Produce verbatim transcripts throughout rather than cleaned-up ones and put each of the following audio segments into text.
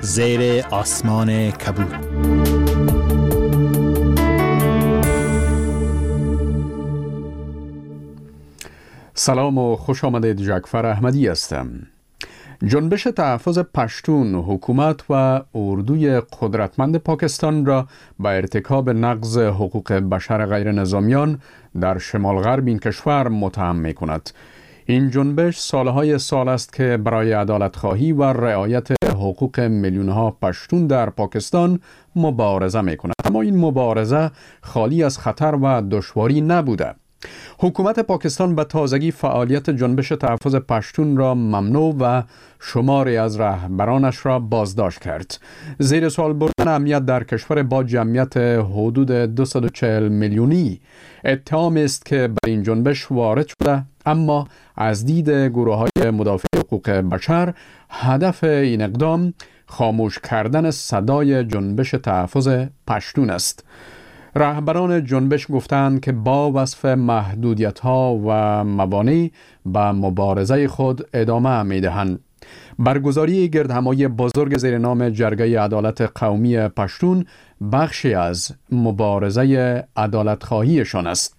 زیر آسمان کبود. سلام و خوش آمدید. جعفر احمدی هستم. جنبش تحفظ پشتون، حکومت و اردوی قدرتمند پاکستان را به ارتکاب نقض حقوق بشر غیر نظامیان در شمال غرب این کشور متهم می کند. این جنبش سالهای سال است که برای عدالت خواهی و رعایت حقوق میلیون‌ها پشتون در پاکستان مبارزه می کند. اما این مبارزه خالی از خطر و دشواری نبوده. حکومت پاکستان به تازگی فعالیت جنبش تحفظ پشتون را ممنوع و شماری از رهبرانش را بازداشت کرد. زیر سوال بردن امنیت در کشور با جمعیت حدود دویست و چهل میلیونی اتهام است که به این جنبش وارد شده، اما از دید گروه‌های مدافع حقوق بشر هدف این اقدام خاموش کردن صدای جنبش تحفظ پشتون است. رهبران جنبش گفتند که با وصف محدودیت‌ها و موانع به مبارزه خود ادامه می‌دهند. برگزاری گردهمایی بزرگ زیر نام جرگه عدالت قومی پشتون بخشی از مبارزه عدالت‌خواهیشان است.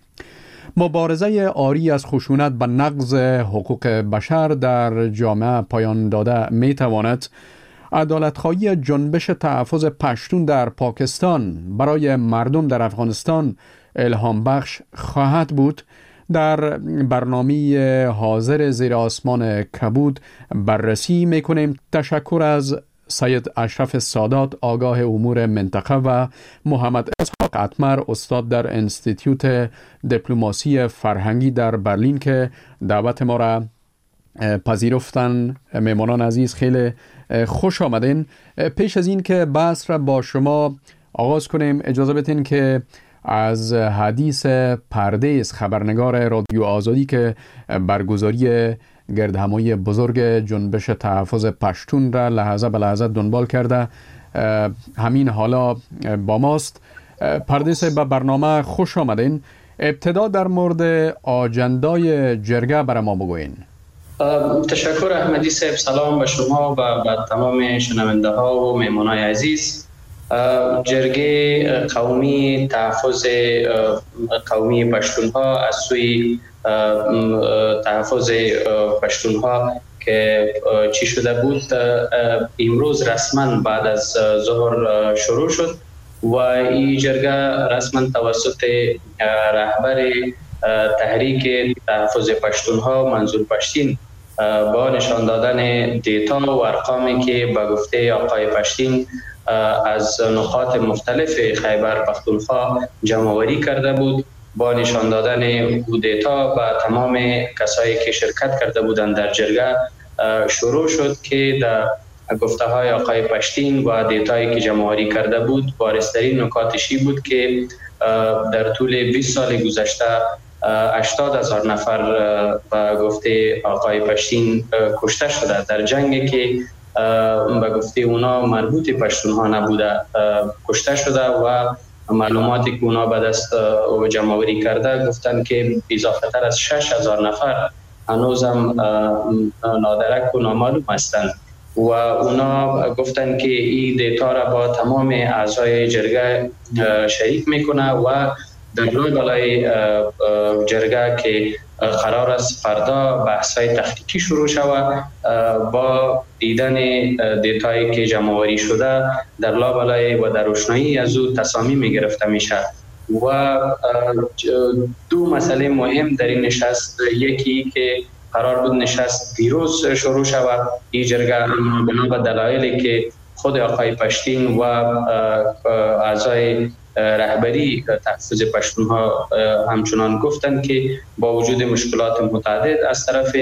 مبارزه عاری از خشونت به نقض حقوق بشر در جامعه پایان داده می‌تواند عدالت‌خواهی جنبش تحفظ پشتون در پاکستان برای مردم در افغانستان الهام بخش خواهد بود. در برنامه حاضر زیر آسمان کبود بررسی می‌کنیم. تشکر از سید اشرف سادات، آگاه امور منطقه، و محمد اسحاق اتمر، استاد در انستیتیوت دیپلماسی فرهنگی در برلین که دعوت ما را پذیرفتن. میمانان عزیز خیلی خوش آمدین. پیش از این که بحث را با شما آغاز کنیم اجازه بدین که از حدیث پردیس، خبرنگار رادیو آزادی که برگزاری گردهمایی بزرگ جنبش تحفظ پشتون را لحظه به لحظه دنبال کرده همین حالا با ماست. پردیس، به برنامه خوش آمدین. ابتدا در مورد آجندای جرگه برای ما بگوین. تشکر احمدی صاحب. سلام به شما و به تمام شنونده ها و مهمانای عزیز. جرگه قومی تحفظ قومی پشتون ها از سوی تحفظ پشتون ها که چی شده بود امروز رسما بعد از ظهر شروع شد و این جرگه رسما توسط رهبر تحریک تحفظ پشتون ها منظور پشتین با نشان دادن دیتا و ارقامی که به گفته آقای پشتین از نقاط مختلف خیبر پختونخوا جمع‌آوری کرده بود، با نشان دادن دیتا و تمام کسایی که شرکت کرده بودند در جرگه شروع شد که در گفته های آقای پشتین و دیتایی که جمع‌آوری کرده بود بارزترین نکاتشی بود که در طول بیست سال گذشته هشتاد هزار نفر به گفته آقای پشتین کشته شده در جنگی که به گفته اونا مربوط پشتون ها نبوده کشته شده و معلوماتی که اونا به دست جمع آوری کرده گفتن که اضافه تر از شش هزار نفر هنوزم نادرک و نامعلوم هستند و اونا گفتن که این دیتا را با تمام اعضای جرگه شریک میکنه و در روی بالای جرگه که قرار است فردا بحث‌های تخنیکی شروع شود با دیدن دیتایی که جمع‌آوری شده در لابلای و در روشنایی از او تصامیم گرفته میشه و دو مسئله مهم در این نشست، یکی که قرار بود نشست دیروز شروع شود این جرگه اما بنا به دلایلی که خود آقای پشتین و اعضای رهبری تحفظ پشتون ها همچنان گفتند که با وجود مشکلات متعدد از طرف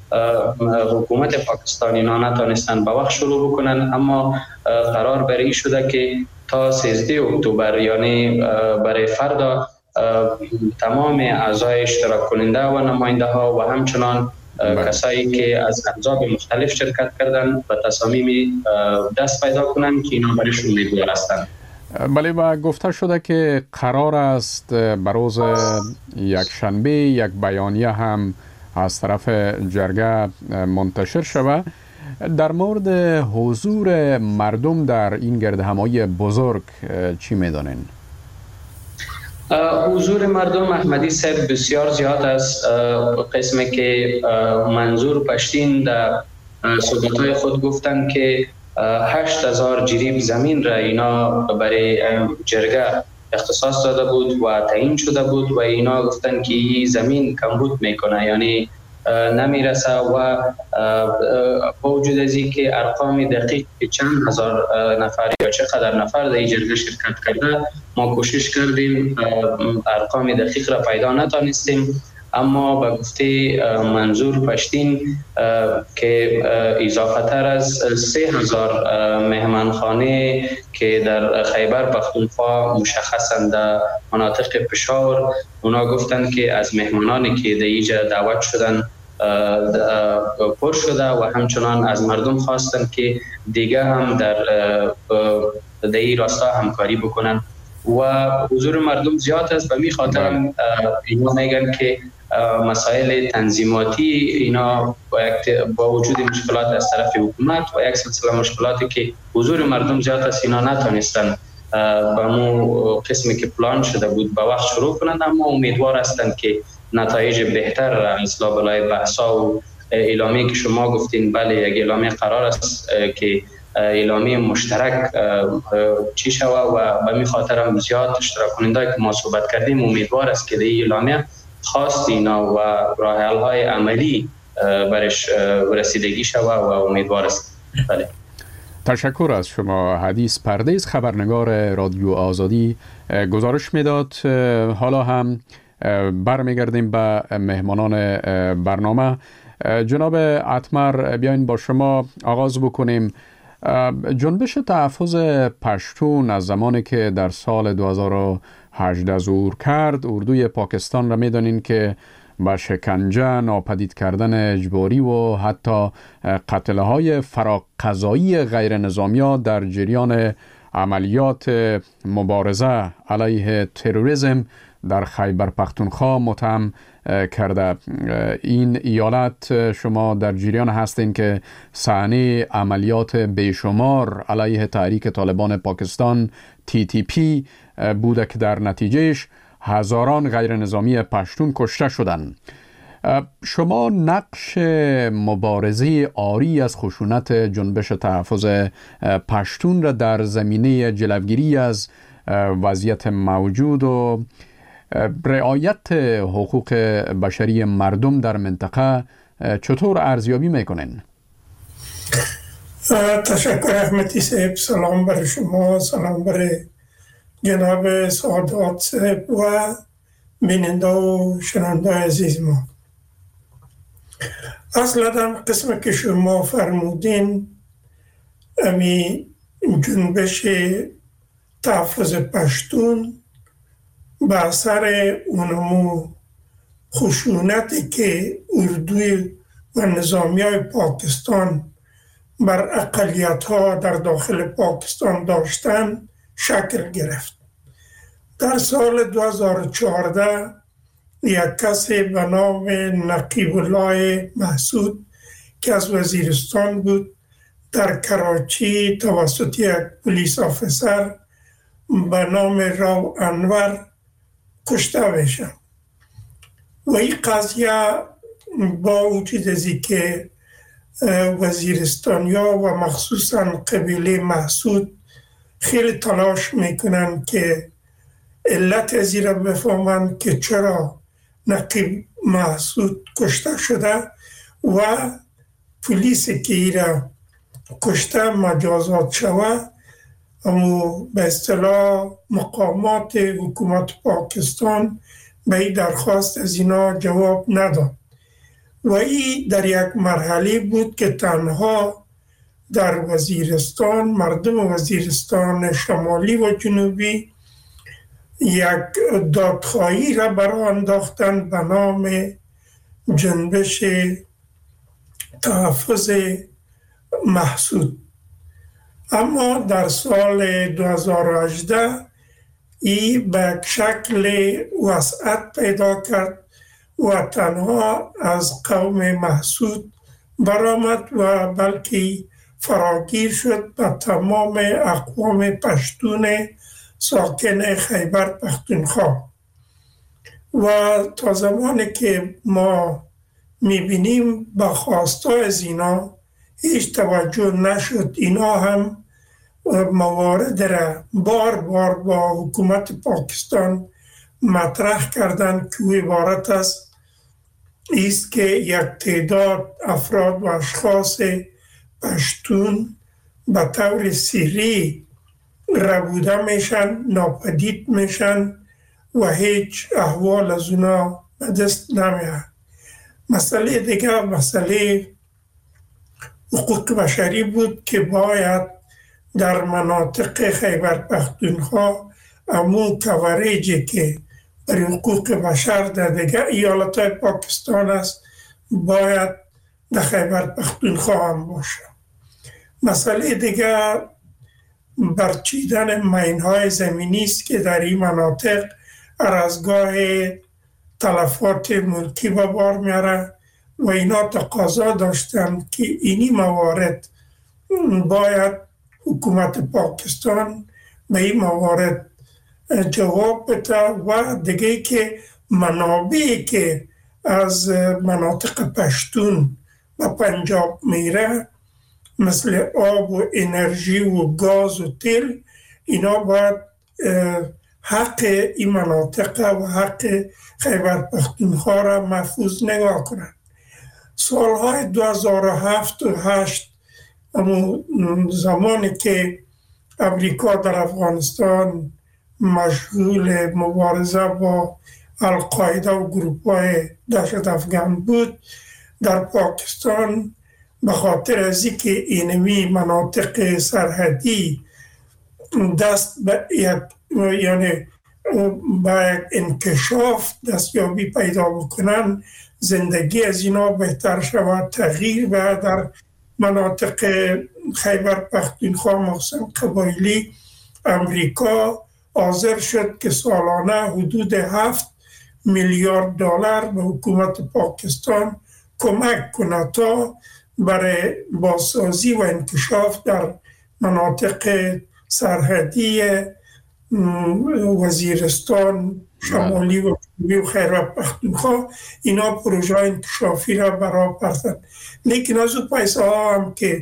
حکومت پاکستان اینا نتانستن به وقت شروع بکنن، اما قرار بر این شده که تا سیزده اکتبر یعنی برای فردا تمام اعضای اشتراک کننده و نماینده ها و همچنان کسایی که از احزاب مختلف شرکت کردن به تصامیم دست پیدا کنن که اینا برایشون میگوار هستند. بله، و گفته شده که قرار است بروز یک شنبه یک بیانیه هم از طرف جرگه منتشر شود. در مورد حضور مردم در این گردهمایی بزرگ چی میدانین؟ حضور مردم احمدی صاحب بسیار زیاد است. قسمی که منظور پشتین در صحبت‌های خود گفتن که هشت هزار جریب زمین را اینا برای جرگه اختصاص داده بود و تعیین شده بود و اینا گفتن که این زمین کمبود میکنه، یعنی نمیرسه و با وجود از این که ارقام دقیق که چند هزار نفر یا چقدر نفر در این جرگه شرکت کرده ما کوشش کردیم ارقام دقیق را پیدا نتانستیم، اما به گفته منظور پشتین که اضافه تر از سه هزار مهمانخانه که در خیبر پختونخوا مشخصاً در مناطق پشاور، اونا گفتن که از مهمانانی که در اینجا دعوت شدن پر شده و همچنان از مردم خواستن که دیگه هم در در این راستا همکاری بکنن و حضور مردم زیاد است. به می خاطر اینا میگن که مسائل تنظیماتی اینا با وجود مشکلات از طرف حکومت و یک سلسله مشکلاتی که حضور مردم زیاد است اینا نتونستن با مو قسمی که پلان شده بود با وقت شروع کنند، اما امیدوار هستند که نتایج بهتر از لابلای بحثا و اعلامی که شما گفتین بله یک اعلامی قرار است که اعلامی مشترک چی شوه و به می خاطر زیاد اشتراک کننده که ما صحبت کردیم امیدوار است که در این اعلامیه خواست اینا و راه حل های عملی برش رسیدگی شوه و امیدوار است. بله. تشکر از شما. حدیث پردیس خبرنگار رادیو آزادی گزارش میداد. حالا هم برمیگردیم به مهمانان برنامه. جناب اتمر بیاین با شما آغاز بکنیم. جنبش تحفظ پشتون از زمانی که در سال دو هزار و هجده ظهور کرد، اردوی پاکستان را میدانین که با شکنجه، ناپدید کردن اجباری و حتی قتلهای فراقضایی غیر نظامی‌ها در جریان عملیات مبارزه علیه تروریسم در خیبر پختونخوا متهم کرده. این ایالت شما در جریان هستین که صحنه عملیات بیشمار علیه تحریک طالبان پاکستان تی تی پی بوده که در نتیجهش هزاران غیر نظامی پشتون کشته شدند. شما نقش مبارزه عاری از خشونت جنبش تحفظ پشتون را در زمینه جلوگیری از وضعیت موجود و رعایت حقوق بشری مردم در منطقه چطور ارزیابی میکنین؟ تشکر احمدی صاحب. سلام بر شما، سلام بر جناب سعادات صاحب و بیننده و شنونده عزیز ما. اصلا قسم که شما فرمودین امی جنبش تحفظ پشتون به اثر اونمو خشونتی که اردوی و نظامی های پاکستان بر اقلیت ها در داخل پاکستان داشتن شکل گرفت. در سال دو هزار و چهارده یک کسی به نام نقیب الله محسود که از وزیرستان بود در کراچی توسط یک پلیس آفیسر به نام راو انور کشته بشه و این قضیه با وجود از که وزیرستانیا و مخصوصا قبیله محسود خیلی تلاش میکنن که علت از این را بفهمن که چرا نقیب محسود کشته شده و پلیسی که این را کشته مجازات شوه، اما به اصطلاح مقامات حکومت پاکستان به این درخواست از اینا جواب نداد و این در یک مرحله بود که تنها در وزیرستان، مردم وزیرستان شمالی و جنوبی یک دادخواهی را برای انداختن به نام جنبش تحفظ محسود. اما در سال دو هزار و هجده این به شکل وسعت پیدا کرد و تنها از قوم محسود برآمد و بلکه فراگیر شد به تمام اقوام پشتون ساکن خیبر پختونخوا. و تا زمانی که ما میبینیم به خواستای از اینا هیچ توجه نشد، اینا هم موارد را بار بار با حکومت پاکستان مطرح کردند که عبارت است است که یک تعداد افراد و اشخاص پشتون به طور سری ربوده میشن، ناپدید میشن و هیچ احوال از اونا به دست نمیاد. مسئله دیگه مسئله حقوق بشری بود که باید در مناطق خیبر پختونخوا امون کوریجی که برای حقوق بشر در دیگه ایالتهای پاکستان است باید در خیبر پختونخوا هم باشه. مسئله دیگه برچیدن ماین‌های زمینی است که در این مناطق ارزگاه تلفات ملکی به بار میاره و اینا تقاضا داشتن که اینی موارد باید حکومت پاکستان به این موارد جواب بده و دیگه که منابعی که از مناطق پشتون به پنجاب میره مثل آب و انرژی و گاز و تیل، اینا باید حق این مناطق و حق خیبر پختونخوا را محفوظ نگاه کنند. سالهای دو هزار و هفت و هشت زمانی که امریکا در افغانستان مشغول مبارزه با القاعده و گروه‌های دهشت افغان بود، در پاکستان به خاطر از اینکه اینمی مناطق سرحدی دست به یک یعنی با یک انکشاف دستیابی پیدا بکنن، زندگی از اینا بهتر شود، تغییر به در مناطق خیبر پختونخوا مخصوصا قبایلی، امریکا حاضر شد که سالانه حدود هفت میلیارد دلار به حکومت پاکستان کمک کنه تا برای بازسازی و انکشاف در مناطق سرحدی وزیرستان شمالی و جنوبی و خیبر پختونخوا اینا پروژه انکشافی را برا پرتن. لیکن از او پیسه ها هم که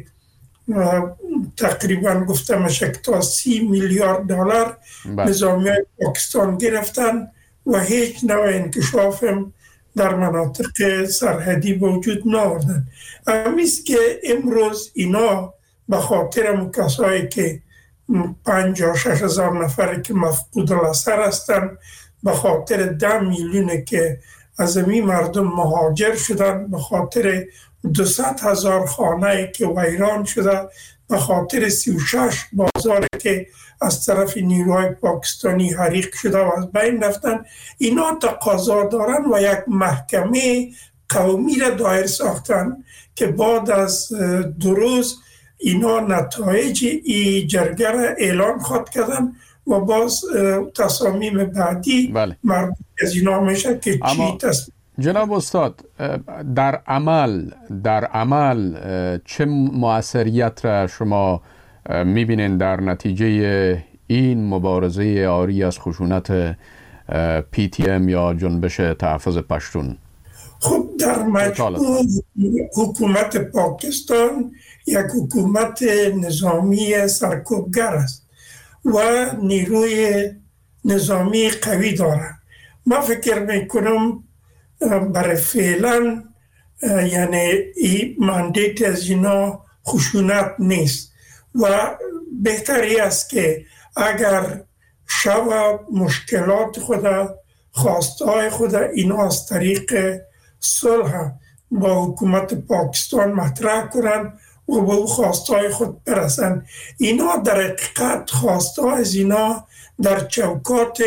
تقریبا گفته میشه که تا سی میلیارد دلار نظامی پاکستان گرفتن و هیچ نوع انکشاف هم در مناطق سرحدی وجود نآوردن. همیست که امروز اینا به خاطر کسایی که پنجاه شش هزار نفر که مفقود الاثر هستن، به خاطر ده میلیون که از این مردم مهاجر شدن، به خاطر دویست هزار خانه که ویران شده، به خاطر سی و شش بازار که از طرف نیروهای پاکستانی حریق شده و از بین رفتن، اینا تقاضا دارن و یک محکمه قومی را دایر ساختن که بعد از دو روز اینا نتایج ای جرگه را اعلان خواهد کردن و باز تصامیم بعدی بله. مربوط از اینا میشه که چی تصمیم. جناب استاد، در عمل در عمل چه مؤثریت را شما میبینین در نتیجه این مبارزه عاری از خشونت پی تی ام یا جنبش تحفظ پشتون؟ خب در مجموع حکومت پاکستان یک حکومت نظامی سرکوبگر است و نیروی نظامی قوی دارد. ما فکر میکنم برای فعلا یعنی این مندیت از اینا خشونت نیست و بهتری است که اگر شب مشکلات خود خواستهای خود اینا از طریق صلح با حکومت پاکستان مطرح کنن و به او خواستهای خود برسن. اینا در حقیقت خواستهای از اینا در چوکات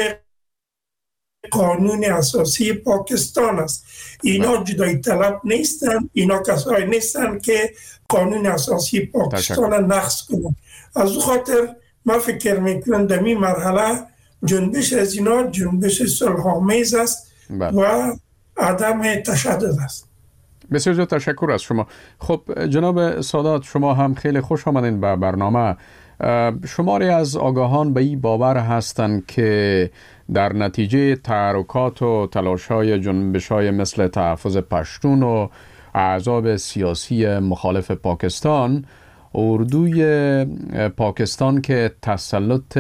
قانون اساسی پاکستان است. اینا جدایی طلب نیستن، اینا کسایی نیستن که قانون اساسی پاکستان نقض کنن. از او خاطر ما فکر میکنم در این مرحله جنبش از اینا جنبش صلح‌آمیز است و عدم تشدد است. بسیار زیاد تشکر از شما. خب جناب سادات، شما هم خیلی خوش آمدین به برنامه. شماری از آگاهان به این باور هستند که در نتیجه تحرکات و تلاش‌های جنبش‌های مثل تحفظ پشتون و احزاب سیاسی مخالف پاکستان، اردوی پاکستان که تسلط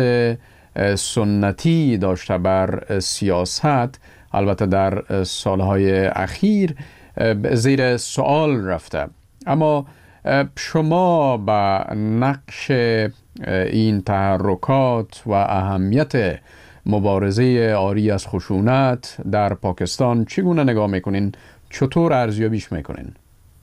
سنتی داشته بر سیاست، البته در سالهای اخیر زیر سوال رفته. اما شما با نقش این تحرکات و اهمیت مبارزه عاری از خشونت در پاکستان چگونه نگاه میکنین؟ چطور ارزیابیش میکنین؟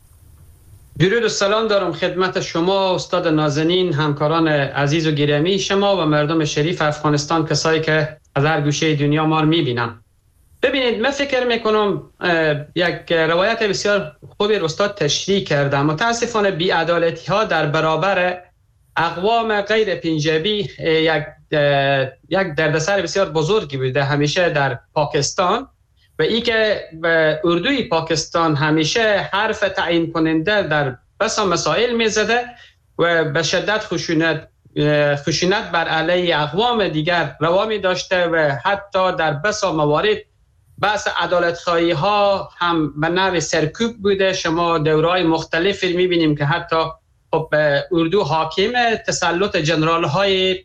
درود و سلام دارم خدمت شما استاد نازنین، همکاران عزیز و گرامی شما و مردم شریف افغانستان، کسایی که از هر گوشه دنیا ما رو میبینن. ببینید، من فکر میکنم یک روایت بسیار خوبی استاد تشریح کردم. متاسفانه بی‌عدالتی ها در برابر اقوام غیر پنجابی یک یک دردسر بسیار بزرگی بوده همیشه در پاکستان، و ای که اردوی پاکستان همیشه حرف تعیین کننده در بسا مسائل میزده و به شدت خشونت خشونت بر علیه اقوام دیگر روا می داشته و حتی در بسا موارد بحث عدالت خواهی ها هم به نوع سرکوب بوده. شما دورهای مختلفی میبینیم که حتی خب اردو حاکم، تسلط جنرال های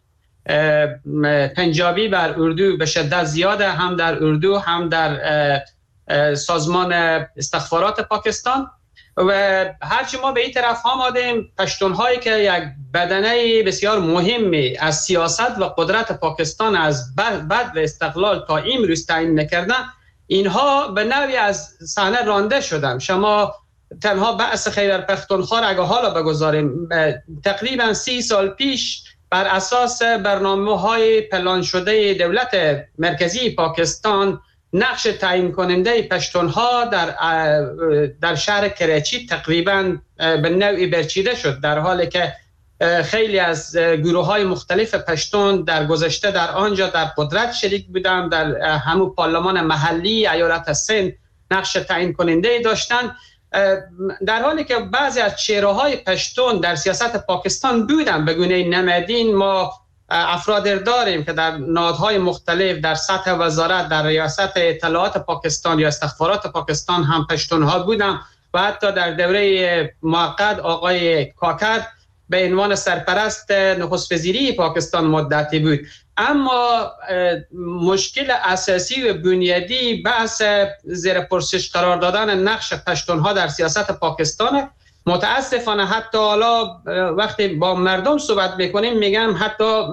پنجابی بر اردو به شدت زیاده، هم در اردو هم در سازمان استخبارات پاکستان. و هرچی ما به این طرف ها آمدیم، پشتون هایی که یک بدنه بسیار مهمی از سیاست و قدرت پاکستان از بعد و استقلال تا امروز تعیین نکردن، اینها به نوعی از صحنه رانده شدن. شما تنها بحث خیبر پختونخوا را اگه حالا بگذاریم، تقریبا سی سال پیش بر اساس برنامه‌های پلان شده دولت مرکزی پاکستان، نقش تعیین کننده پشتونها در در شهر کراچی تقریبا به نوعی برچیده شد، در حالی که خیلی از گروه‌های مختلف پشتون در گذشته در آنجا در قدرت شریک بودند، در همون پارلمان محلی ایالت سند نقش تعیین کننده داشتند، در حالی که بعضی از چهره‌های پشتون در سیاست پاکستان بودن به گونه نمادین. ما افراد داریم که در نهادهای مختلف در سطح وزارت، در ریاست اطلاعات پاکستان یا استخبارات پاکستان هم پشتونها بودن و حتی در دوره موقت آقای کاکر به عنوان سرپرست نخست وزیری پاکستان مدتی بود. اما مشکل اساسی و بنیادی بحث زیر پرسش قرار دادن نقش پشتونها در سیاست پاکستان. متاسفانه حتی حالا وقتی با مردم صحبت میکنیم میگم حتی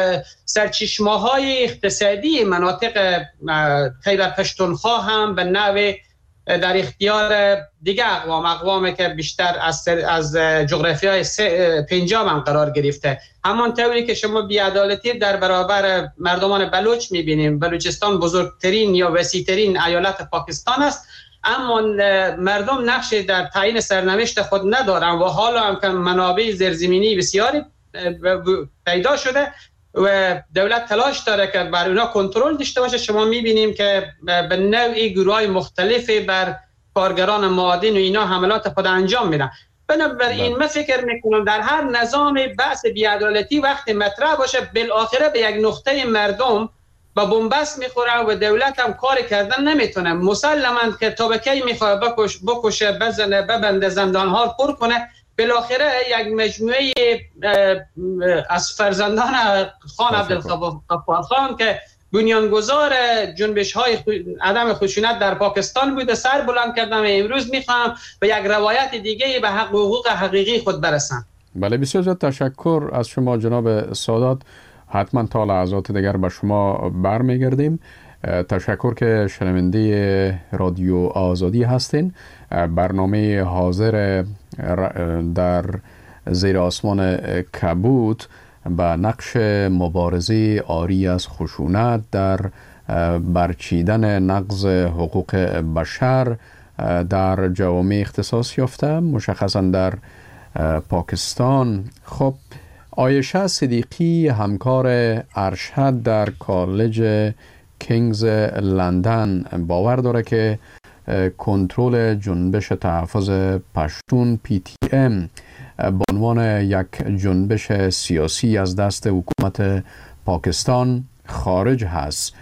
سرچشمه‌های اقتصادی مناطق خیبر پشتونخوا هم به نوع در اختیار دیگه اقوام اقوامی که بیشتر از از جغرافیای پنجاب هم قرار گرفته. همان طوری که شما بی‌عدالتی در برابر مردمان بلوچ میبینیم. بلوچستان بزرگترین یا وسیع‌ترین ایالت پاکستان است، اما مردم نقش در تعیین سرنوشت خود ندارن و حالا هم که منابع زیرزمینی بسیاری پیدا شده و دولت تلاش داره که بر اونا کنترل داشته باشه. شما میبینیم که به نوعی گروهای مختلفی بر کارگران معادن و اینا حملات خود انجام میدن. بنابراین من فکر میکنم در هر نظام بحث بی‌عدالتی وقتی مطرح باشه، بالاخره به یک نقطه مردم با بنبست میخوره و دولت هم کار کردن نمیتونه. مسلماً که تا به کی میخواد بکش بکشه بزنه ببنده زندان ها پر کنه، بالاخره یک مجموعه از فرزندان خان عبدالغفار خان که بنیانگذار جنبش های عدم خشونت در پاکستان بوده سر بلند کردن و امروز میخوام به یک روایت دیگه به حقوق حقیقی خود برسن. بله، بسیار زیاد تشکر از شما جناب سادات. حتما تا لحظات دیگر به شما برمیگردیم. تشکر که شنونده رادیو آزادی هستین. برنامه حاضر در زیر آسمان کبوت به نقش مبارزه عاری از خشونت در برچیدن نقض حقوق بشر در جوامع اختصاص یافته، مشخصا در پاکستان. خب عایشه صدیقی، همکار ارشد در کالج کینگز لندن، باور داره که کنترل جنبش تحفظ پشتون پی تی ام به عنوان یک جنبش سیاسی از دست حکومت پاکستان خارج هست.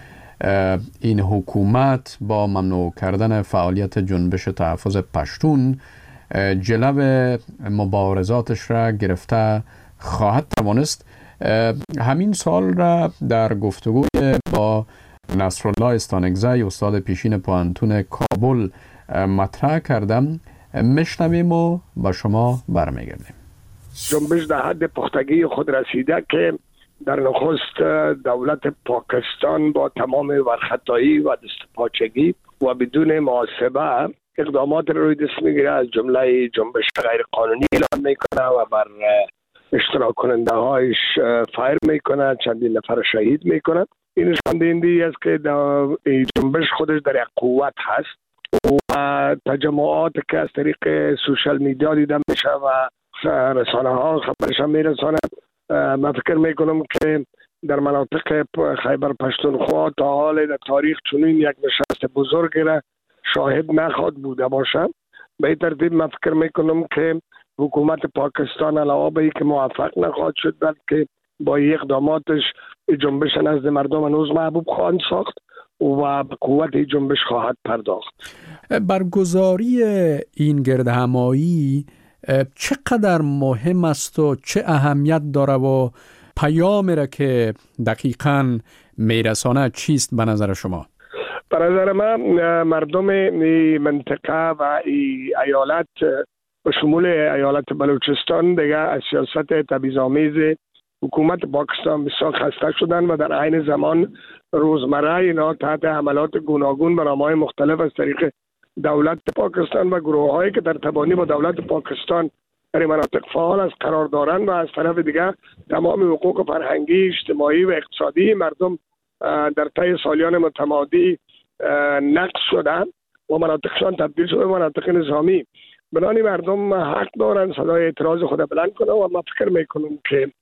این حکومت با ممنوع کردن فعالیت جنبش تحفظ پشتون جلو مبارزاتش را گرفته خواهد توانست. همین سال را در گفتگوی با نصرالله استانکزی استاد پیشین پوهنتون کابل مطرح کردم. میشنویم و با شما برمیگردیم. جنبش در حد پختگی خود رسیده که در نخست دولت پاکستان با تمام ورختایی و دستپاچگی و بدون محاسبه اقدامات روی دست میگیره، از جمله جنبش غیر قانونی اعلان میکنه و بر اشتراک کننده هایش فایر میکنه، چندین نفر شهید میکنه. این نشان دهنده است که جنبش خودش در یک قوت هست و تجمعات که از طریق سوشال میدیا دیده میشه و رسانه ها خبرش هم میرسانه. من فکر میکنم که در مناطق خیبر پشتونخوا تا حال در تاریخ چنین یک نشست بزرگ را شاهد نخواهد بوده باشه. به این ترتیب من فکر میکنم که حکومت پاکستان علاوه بر اینکه موفق نخواهد شد، بلکه با اقداماتش جنبش نزد مردم هنوز محبوب خواهند ساخت و به قوت جنبش خواهد پرداخت. برگزاری این گردهمایی چقدر مهم است و چه اهمیت داره و پیامی را که دقیقاً میرسانه چیست به نظر شما؟ به نظر من مردم این منطقه و این ایالت به شمول ایالت بلوچستان دیگه از سیاست تبعیض‌آمیز حکومت پاکستان بسیار خسته شدن و در عین زمان روزمره اینا تحت حملات گوناگون به نام‌های مختلف از طریق دولت پاکستان و گروه‌هایی که در تبانی با دولت پاکستان در مناطق فعال از قرار دارند و از طرف دیگر تمام حقوق فرهنگی، اجتماعی و اقتصادی مردم در طی سالیان متمادی نقض شدن و مناطقشان تبدیل شده به مناطق نظامی. بنابراین مردم حق دارن صدای اعتراض خود بلند کنن و من فکر میکنم که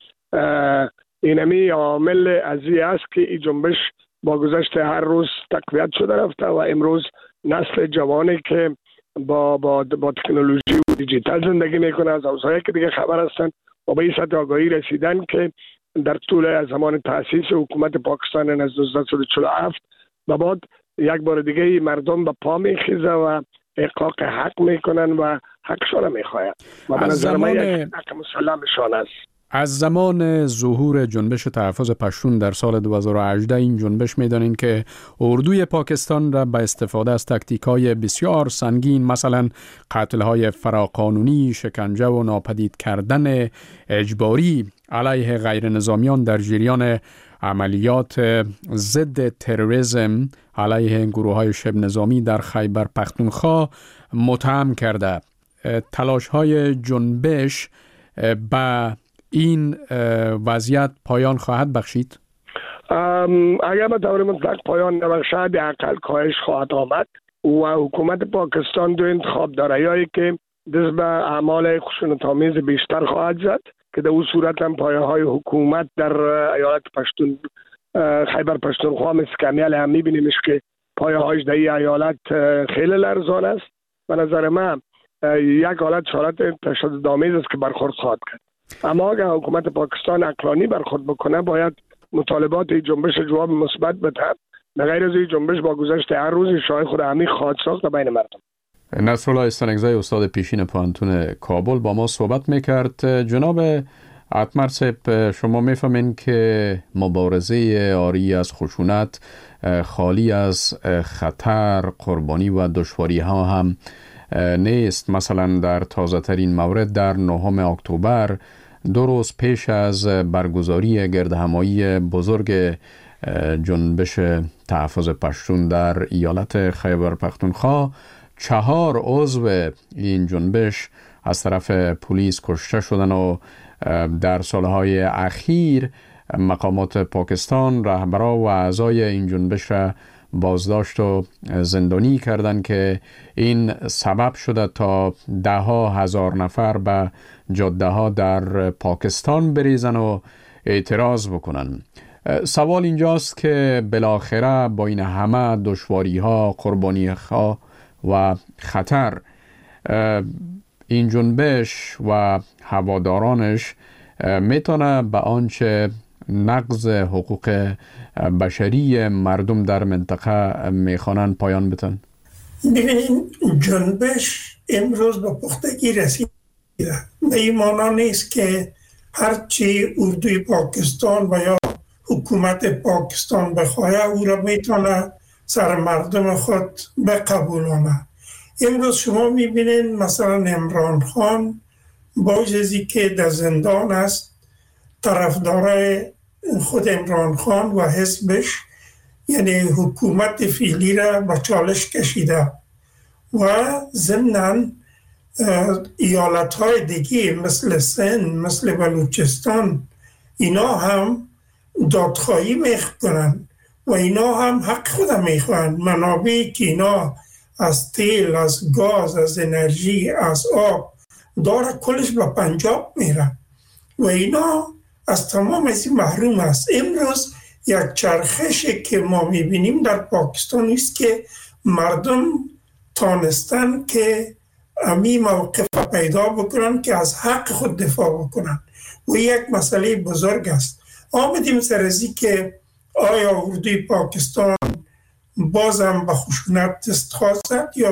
اینمی عامل ازی است که این جنبش با گذشت هر روز تقویت شده رفته و امروز نسل جوانی که با با با تکنولوژی و دیجیتال زندگی میکنه از حوزه‌ای که دیگه خبر هستن و به این سطح آگاهی رسیدن که در طول زمان تأسیس حکومت پاکستان از هزار و نهصد و چهل و هفت و بعد یک بار دیگه مردم به پا میخیزه و احقاق حق میکنن و حقشان میخواهند و به نظر من یک حق مسلمشان است. از زمان ظهور جنبش تحفظ پشتون در سال دو هزار و هجده این جنبش میدانین که اردوی پاکستان را به استفاده از تاکتیک‌های بسیار سنگین مثلا قتل‌های فراقانونی، شکنجه و ناپدید کردن اجباری علیه غیر نظامیان در جریان عملیات ضد تروریسم علیه گروه‌های شبه نظامی در خیبر پختونخوا متهم کرده. تلاش‌های جنبش به این وضعیت پایان خواهد بخشید؟ اگر به طور مطلق پایان نبخشد اقل کاهش خواهد آمد و حکومت پاکستان دو انتخاب داره، یایی که دست به اعمال خشونت‌آمیز بیشتر خواهد زد که در اون صورت هم پایه های حکومت در ایالت پشتون خیبر پشتونخوا مثل کمیل هم میبینیمش که پایه هایش در این ایالت خیلی لرزان است. به نظر من یک حالت شرایط تشددآمیز است که برخورد خواهد کرد. اما اگر حکومت پاکستان عقلانی برخورد بکنه باید مطالبات جنبش جواب مثبت بده. به غیر از این جنبش با گذشت هر روز شاه خود عمیق خواهد ساخت بین مردم. نصرالله استانکزی استاد پیشین پوهنتون کابل با ما صحبت میکرد. جناب اتمر صاحب، شما میفهمین که مبارزه عاری از خشونت، خالی از خطر، قربانی و دشواری ها هم نیست. مثلا در تازه ترین مورد در نهم اکتبر دو روز پیش از برگزاری گردهمایی بزرگ جنبش تحفظ پشتون در ایالت خیبر پختونخوا چهار عضو این جنبش از طرف پلیس کشته شدن و در سالهای اخیر مقامات پاکستان رهبران و اعضای این جنبش را بازداشت و زندانی کردند که این سبب شده تا ده ها هزار نفر به جاده ها در پاکستان بریزن و اعتراض بکنن. سوال اینجاست که بالاخره با این همه دشواری ها، قربانی ها و خطر. این جنبش و هوادارانش میتونه به آنچه نقض حقوق بشری مردم در منطقه میخوانند پایان بدن؟ ببینید، جنبش امروز به پختگی رسیده. به این معنا نیست که هرچی اردوی پاکستان و یا حکومت پاکستان بخواه او را میتونه سر مردم خود بقبولانه. امروز شما میبینید مثلا عمران خان با وجودی که در زندان است، طرفدارای خود عمران خان و حزبش یعنی حکومت فعلی را به چالش کشیده و ضمناً ایالت‌های دیگه مثل سند، مثل بلوچستان، اینا هم دادخواهی میکنن و اینا هم حق خود میخوان. منابعی که اینا از تیل، از گاز، از انرژی، از آب داره کلش به پنجاب میره و اینا از تمام از این محروم است. امروز یک چرخشی که ما میبینیم در پاکستان است که مردم تانستن که امی موقف پیدا بکنن که از حق خود دفاع بکنن و یک مسئله بزرگ است. آمدیم سرزی که آیا اردوی پاکستان بازم به خشونت دست خواست یا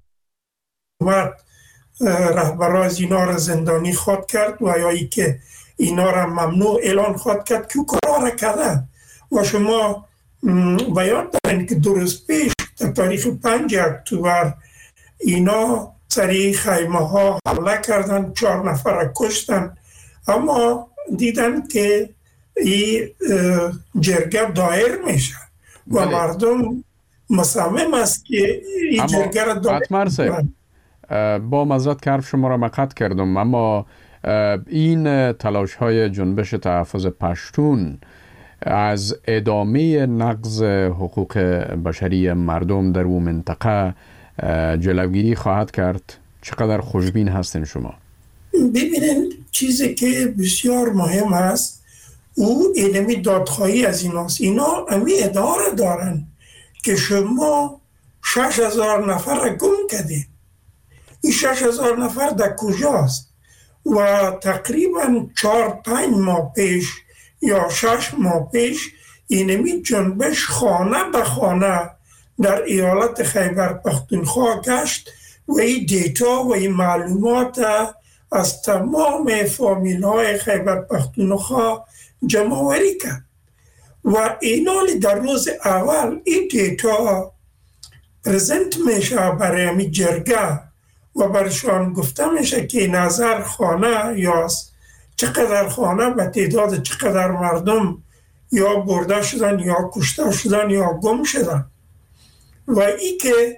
حکومت رهبران از اینا را زندانی خواد کرد و یا ای که اینا را ممنوع اعلان خواد کرد که کارا را کرده. و شما بیان دارین که دو روز پیش در تاریخ پنج اکتبر اینا سریع خیمه ها حمله کردن، چهار نفر را کشتن، اما دیدن که این جرگه دایر میشه و بله. مردم مصمم است که این جرگه را دایر کنند. با معذرت که حرف شما را مقطع کردم، اما این تلاش های جنبش تحفظ پشتون از ادامه نقض حقوق بشری مردم در اون منطقه جلوگیری خواهد کرد. چقدر خوشبین هستین شما؟ ببینید، چیزی که بسیار مهم است او علمی دادخواهی از ایناست. اینا امی اداره دارن که شما شش هزار نفر را گم کردید. این شش هزار نفر در کجاست؟ و تقریبا چهار پنج ماه پیش یا شش ماه پیش اینمی جنبش خانه به خانه در ایالت خیبر پختونخوا گشت و این دیتا و این معلومات از تمام فامیل های خیبر پختونخوا جمع آوری کرد و اینالی در روز اول این دیتا پرزنت میشه برای همی جرگه و برشان گفته میشه که نظر خانه یا چقدر خانه به تعداد چقدر مردم یا برده شدن یا کشته شدن یا گم شدن و ای که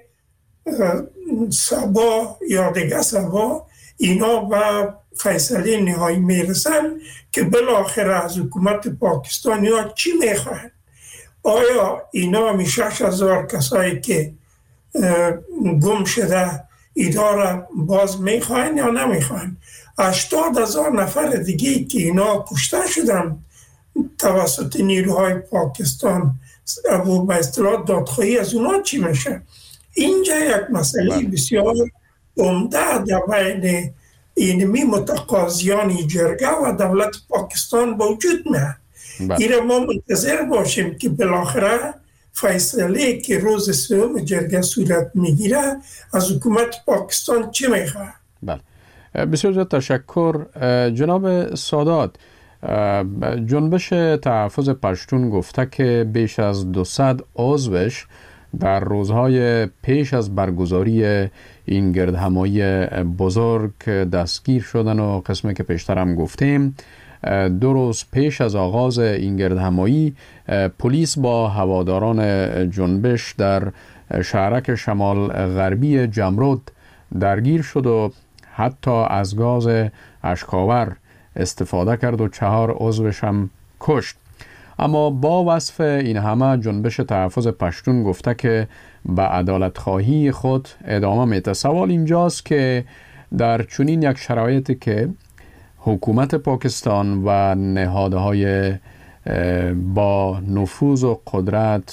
سبا یا دیگه سبا اینا به فیصله نهایی میرسن که بالاخره از حکومت پاکستان یا چی میخواهند. آیا اینا می شش هزار کسایی که گم شده ایداره باز میخواهند یا نمیخواهند؟ هشتاد هزار نفر دیگه که اینا کشته شدن توسط نیروهای پاکستان و به اصطلاح دادخواهی از اونا چی میشه؟ اینجا یک مسئله بسیار عمده در بین اینمی متقاضیان جرگه و دولت پاکستان وجود میاد. این ما منتظر باشیم که بالاخره فیصله که روز سوم جرگه صورت میگیره از حکومت پاکستان چی میخواد. بله، بسیار زیاد تشکر جناب سادات. جنبش تحفظ پشتون گفته که بیش از دویست عضوش در روزهای پیش از برگزاری این گردهمایی بزرگ دستگیر شدن و قسمی که پیشتر هم گفتیم دو روز پیش از آغاز این گردهمایی پلیس با هواداران جنبش در شهرک شمال غربی جمرود درگیر شد و حتی از گاز اشکاور استفاده کرد و چهار عضوش هم کشت. اما با وصف این همه جنبش تحفظ پشتون گفته که به عدالت خواهی خود ادامه میده. سوال اینجاست که در چنین یک شرایطی که حکومت پاکستان و نهادهای با نفوذ و قدرت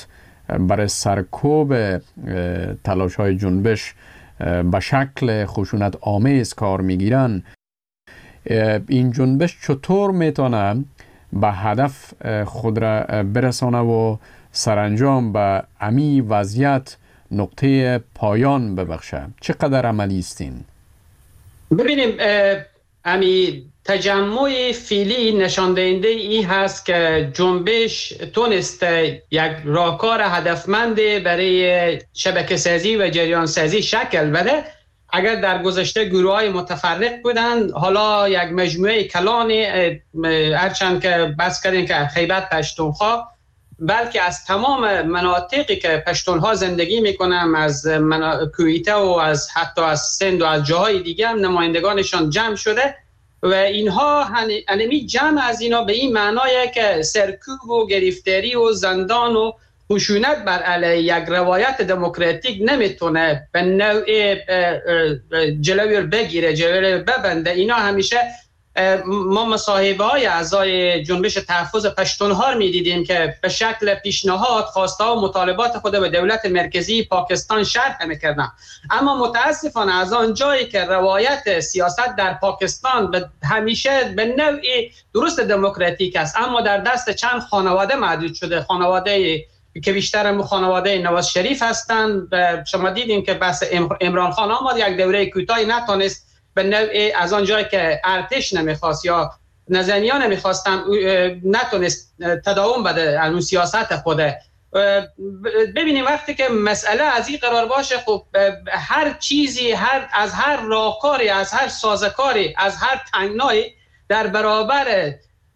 برای سرکوب تلاش های جنبش به شکل خشونت آمیز کار میگیرن، این جنبش چطور میتونه به هدف خود را برسانه و سرانجام به امی وضعیت نقطه پایان ببخشه؟ چقدر عملی استین؟ ببینیم امی تجمع فعلی نشان دهنده ای هست که جنبش تونست یک راهکار هدفمند برای شبکه سازی و جریان سازی شکل بده. اگر در گذشته گروه های متفرق بودند، حالا یک مجموعه کلان، هرچند که بس کردیم که خیبر پشتونخوا، بلکه از تمام مناطقی که پشتونها زندگی میکنن، از کویته و از حتی از سند و از جاهای دیگه هم نمایندگانشان جمع شده و اینها انمی جمع از اینا به این معنایه که سرکوب و گرفتاری و زندان و خشونت بر علیه یک روایت دموکراتیک نمیتونه به نوع جلوی بگیره، جلوی ببنده. اینا همیشه ما مصاحبه های اعضای جنبش تحفظ پشتونها رو میدیدیم که به شکل پیشنهاد، خواسته و مطالبات خود به دولت مرکزی پاکستان شرح میکردن. اما متاسفانه از آن جایی که روایت سیاست در پاکستان به همیشه به نوعی درست دموکراتیک است، اما در دست چند خانواده محدود شده، خانواده که بیشتر خانواده نواز شریف هستند. شما دیدیم که بس عمران خان آمد یک دوره کوتاهی نتونست به نوعی از آن جایی که ارتش نمیخواست یا نزنیا نمیخواستن نتونست تداوم بده از اون سیاست خوده. ببینیم وقتی که مسئله از این قرار باشه، خب هر چیزی، هر از هر راهکاری، از هر سازکاری، از هر تنگنایی در برابر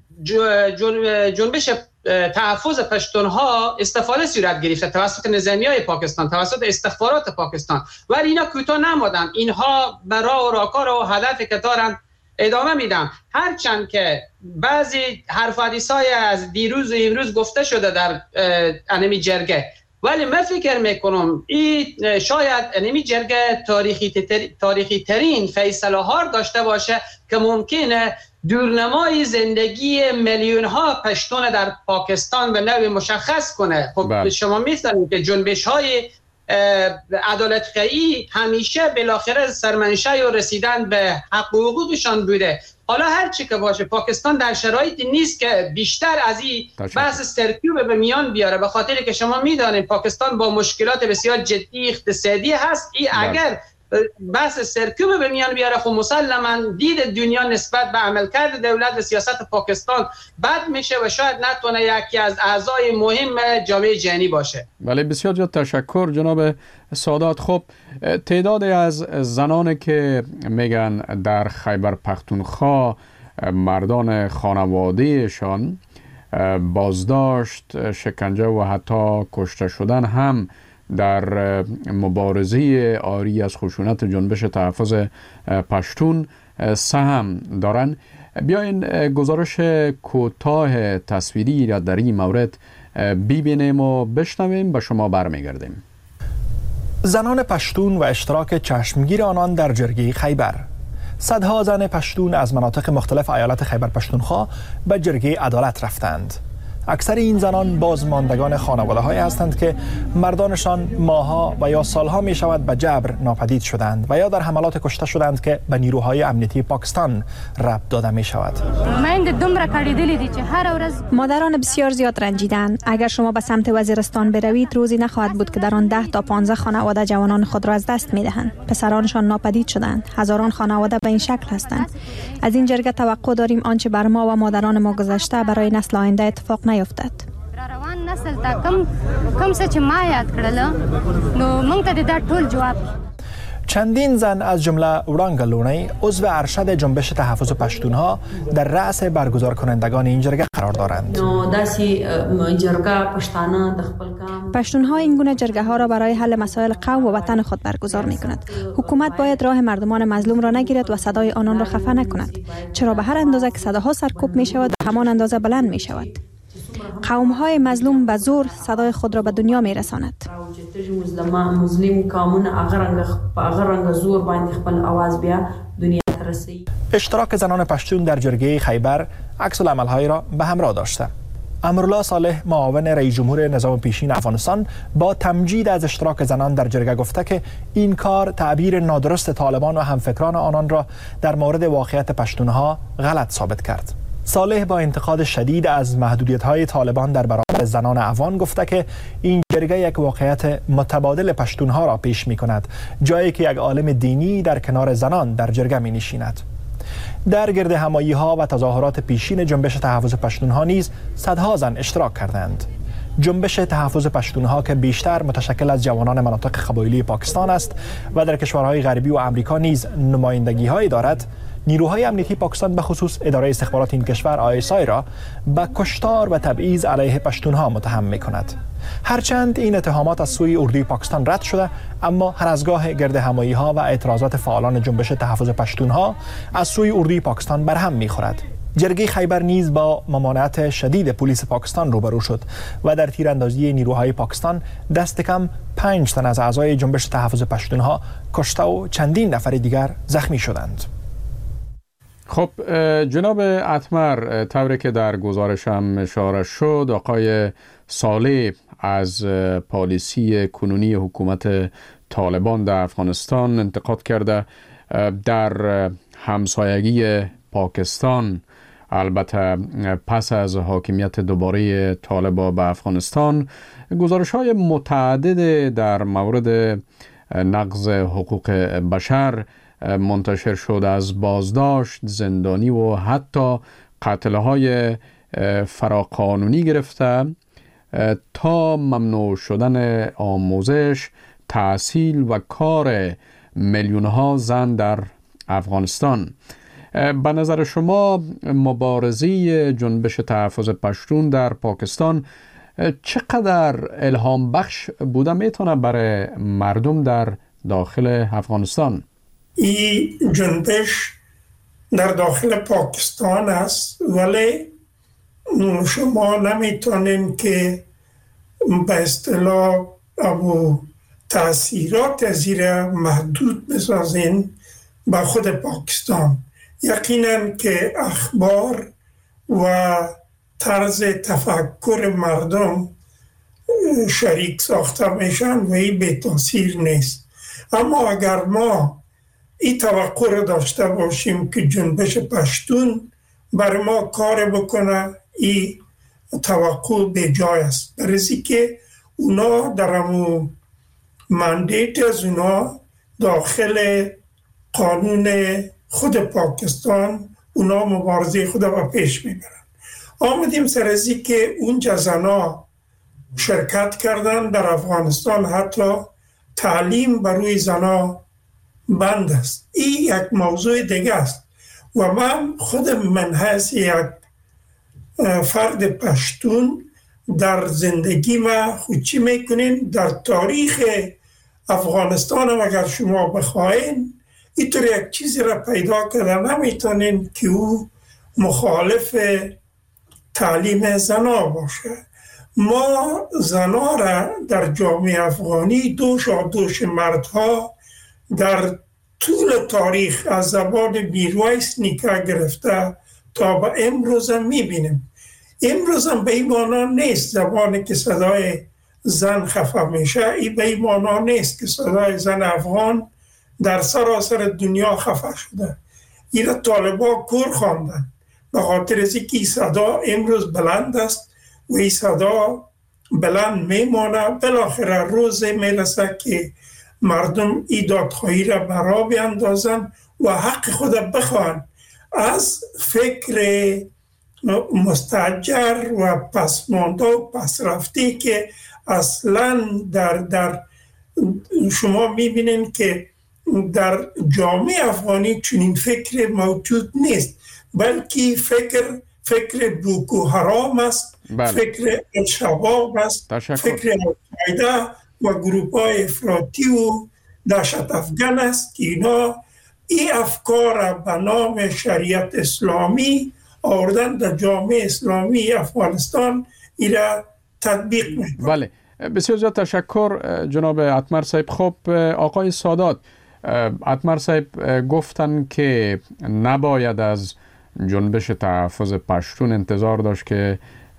جنبش تحفظ پشتونها استفاده صورت گرفته توسط نظامیای پاکستان، توسط استخبارات پاکستان، ولی اینا کوتاه نمادن. اینها برای و راهکار و هدفی که دارن ادامه میدن. هرچند که بعضی حرف و حدیث‌های از دیروز و امروز گفته شده در انمی جرگه، ولی من فکر میکنم این شاید انمی جرگه تاریخی تاریخی ترین فیصله ها داشته باشه که ممکنه دورنمای زندگی میلیون ها پشتون در پاکستان به نوع مشخص کنه. خب بله. شما می‌دونید که جنبش های عدالت خواهی همیشه بالاخره سرمنشه و رسیدن به حقوقشان بوده. حالا هر چی که باشه، پاکستان در شرایطی نیست که بیشتر از این بحث سرکوب به میان بیاره، به خاطری که شما میدانید پاکستان با مشکلات بسیار جدی اقتصادی هست. این اگر بحث سرکوب به میان بیاره، خب مسلما دید دنیا نسبت به عملکرد دولت و سیاست پاکستان بد میشه و شاید نتونه یکی از اعضای مهم جامعه جهانی باشه. ولی بسیار زیاد تشکر جناب سادات. خب تعدادی از زنانی که میگن در خیبر پختونخوا مردان خانوادهشان بازداشت، شکنجه و حتی کشته شدن هم در مبارزه آری از خشونت جنبش تحفظ پشتون سهم دارن. بیاین گزارش کوتاه تصویری را در این مورد ببینیم و بشنویم، به شما برمیگردیم. زنان پشتون و اشتراک چشمگیر آنان در جرگه خیبر. صدها زن پشتون از مناطق مختلف ایالت خیبر پشتونخوا به جرگه عدالت رفتند. اکثر این زنان بازماندگان خانواده هایی هستند که مردانشان ماها و یا سالها می شود به جبر ناپدید شدند و یا در حملات کشته شدند که به نیروهای امنیتی پاکستان ربط داده می شود. مادران بسیار زیاد رنجیدند. اگر شما به سمت وزیرستان بروید، روزی نخواهد بود که در آن ده تا پانزده خانواده جوانان خود را از دست می دهند. پسرانشان ناپدید شدند. هزاران خانواده به این شکل هستند. از این جرگه توقع داریم آنچه بر ما و مادران ما گذشته برای نسل آینده اتفاق نیفتد. روان نسل تا کم کم څه چې ما یاد کړل نو موږ ته دا ټول جواب. چندین زن از جمله وړانګه لونی عضو ارشد جنبش تحفظ پشتونها در رأس برگزار کنندگان این جرگه قرار دارند. پشتونها این گونه جرگه ها را برای حل مسائل قوم و وطن خود برگزار می کند. حکومت باید راه مردمان مظلوم را نگیرد و صدای آنان را خفه نکند، چرا به هر اندازه که صداها سرکوب می شود به همان اندازه بلند می شود. قوم های مظلوم به زور صدای خود را به دنیا می رساند. اشتراک زنان پشتون در جرگه خیبر عکس العمل‌های را به همراه داشته. امرالله صالح معاون رئیس جمهور نظام پیشین افغانستان با تمجید از اشتراک زنان در جرگه گفته که این کار تعبیر نادرست طالبان و همفکران آنان را در مورد واقعیت پشتونها غلط ثابت کرد. صالح با انتقاد شدید از محدودیت‌های طالبان در برابر زنان افغان گفته که این جرگه یک واقعیت متبادل پشتونها را پیش می‌کند، جایی که یک عالم دینی در کنار زنان در جرگه می‌نشیند. در گرد همایی‌ها و تظاهرات پیشین جنبش تحفظ پشتونها نیز صدها زن اشتراک کردند. جنبش تحفظ پشتونها که بیشتر متشکل از جوانان مناطق قبایلی پاکستان است و در کشورهای غربی و آمریکا نیز نمایندگی‌هایی دارد، نیروهای امنیتی پاکستان به خصوص اداره استخبارات این کشور آی اس آی را به کشتار و تبعیض علیه پشتونها متهم می‌کند. هرچند این اتهامات از سوی اردوی پاکستان رد شده، اما هر از گاه گرد همایی‌ها و اعتراضات فعالان جنبش تحفظ پشتونها از سوی اردوی پاکستان برهم می‌خورد. جرگه خیبر نیز با ممانعت شدید پلیس پاکستان روبرو شد و در تیراندازی نیروهای پاکستان دست کم پنج تن از اعضای جنبش تحفظ پشتونها کشته و چندین نفر دیگر زخمی شدند. خب جناب اتمر، طوری که در گزارشم اشاره شد، آقای صالح از پالیسی کنونی حکومت طالبان در افغانستان انتقاد کرده. در همسایگی پاکستان، البته پس از حاکمیت دوباره طالبان به افغانستان، گزارش‌های متعدد در مورد نقض حقوق بشر منتشر شد، از بازداشت، زندانی و حتی قتل‌های فراقانونی گرفته تا ممنوع شدن آموزش، تحصیل و کار میلیون‌ها زن در افغانستان. به نظر شما مبارزه جنبش تحفظ پشتون در پاکستان چقدر الهام بخش بوده میتونه برای مردم در داخل افغانستان؟ این جنبش در داخل پاکستان است، ولی شما نمیتونین که به اصطلاح ابو تأثیرات زیر محدود بسازین به خود پاکستان. یقینا که اخبار و طرز تفکر مردم شریک ساخته میشن و این به تاثیر نیست. اما اگر ما این توقع رو داشته باشیم که جنبش پشتون برای ما کار بکنه، این توقع به جای است، برای که اونا در امو مندیت از اونا داخل قانون خود پاکستان اونا مبارزه خود را پیش میبرن. آمدیم سرزی که اونجا زنا شرکت کردن در افغانستان، حتی تعلیم بروی زنا بند است. این یک موضوع دیگه است و من خود من حیث یک فرد پشتون در زندگی ما خودچی میکنین در تاریخ افغانستان هم اگر شما بخواین اینطور یک چیزی را پیدا کردن نمیتونین که او مخالف تعلیم زنا باشه. ما زنا را در جامعه افغانی دوش و دوش مردها در طول تاریخ از زبان میرویس نیکه گرفته تا به امروز هم میبینیم. امروز هم به این معنا نیست زبانی که صدای زن خفه میشه، این به این معنا نیست که صدای زن افغان در سراسر دنیا خفه شده. این را طالبان کور خواندن به خاطر از اینکه این صدا امروز بلند است و این صدا بلند میمانه. بالاخره روز میرسه که مردم این دادخواهی را برا بیندازن و حق خود بخوان از فکر مستاجر و پسمانده و پسرفتی که اصلا در, در شما میبینین که در جامعه افغانی چنین فکر موجود نیست، بلکه فکر فکر بوکو حرام است، بله. فکر الشباب است، تشکر. فکر القاعده و گروپ های افراطی و دهشت افغان است که اینا این افکار به نام شریعت اسلامی آوردن در جامعه اسلامی افغانستان ایرا تطبیق میکنند. بله، بسیار زیاد تشکر جناب اتمر صاحب. خب آقای سادات، اتمر صاحب گفتن که نباید از جنبش تحفظ پشتون انتظار داشت که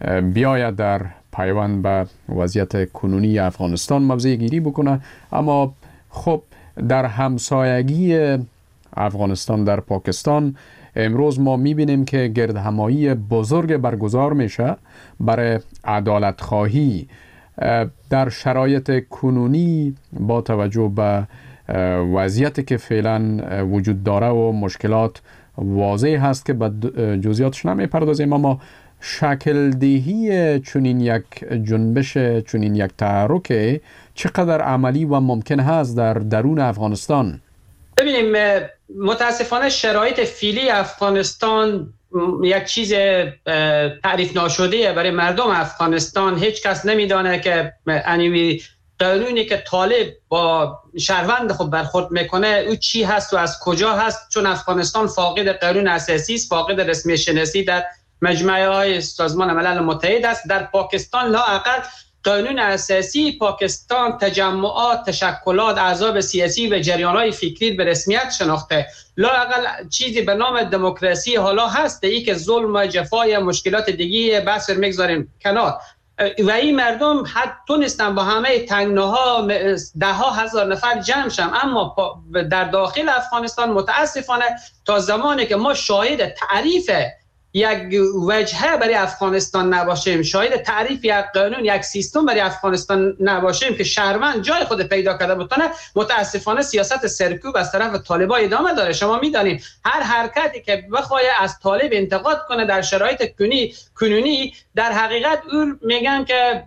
بیاید در پیوند به وضعیت کنونی افغانستان موضع گیری بکنه. اما خب در همسایگی افغانستان در پاکستان امروز ما میبینیم که گردهمایی بزرگ برگزار میشه برای عدالت خواهی. در شرایط کنونی با توجه به وضعیتی که فعلا وجود داره و مشکلات واضح هست که به جزئیاتش نمیپردازیم، اما شکل دهی چنین یک جنبش، چنین یک تحرک چقدر عملی و ممکن هست در درون افغانستان؟ ببینیم متاسفانه شرایط فعلی افغانستان یک چیز تعریف ناشده برای مردم افغانستان. هیچ کس نمیدانه که انیوی قانونی که طالب با شهروند خود برخورد میکنه او چی هست و از کجا هست، چون افغانستان فاقد قانون اساسی است، فاقد رسمی شناسی در مجموعه های سازمان ملل متحد است. در پاکستان لااقل قانون اساسی پاکستان تجمعات، تشکلات، احزاب سیاسی و جریان‌های فکری به رسمیت شناخته. لااقل چیزی به نام دموکراسی حالا هست، ای که ظلم و جفای مشکلات دیگه بحث رو میگذاریم کنار. و این مردم حتی تونستن با همه تنگناها ده ها هزار نفر جمع شن، اما در داخل افغانستان متاسفانه تا زمانی که ما شاهد تعریف یک وجهه برای افغانستان نباشیم، شاهد تعریف یک قانون، یک سیستم برای افغانستان نباشیم که شهروند جای خود پیدا کرده بتونه، متاسفانه سیاست سرکوب از طرف طالبان ادامه داره. شما میدانید هر حرکتی که بخواد از طالب انتقاد کنه در شرایط کنونی کنونی در حقیقت او میگن که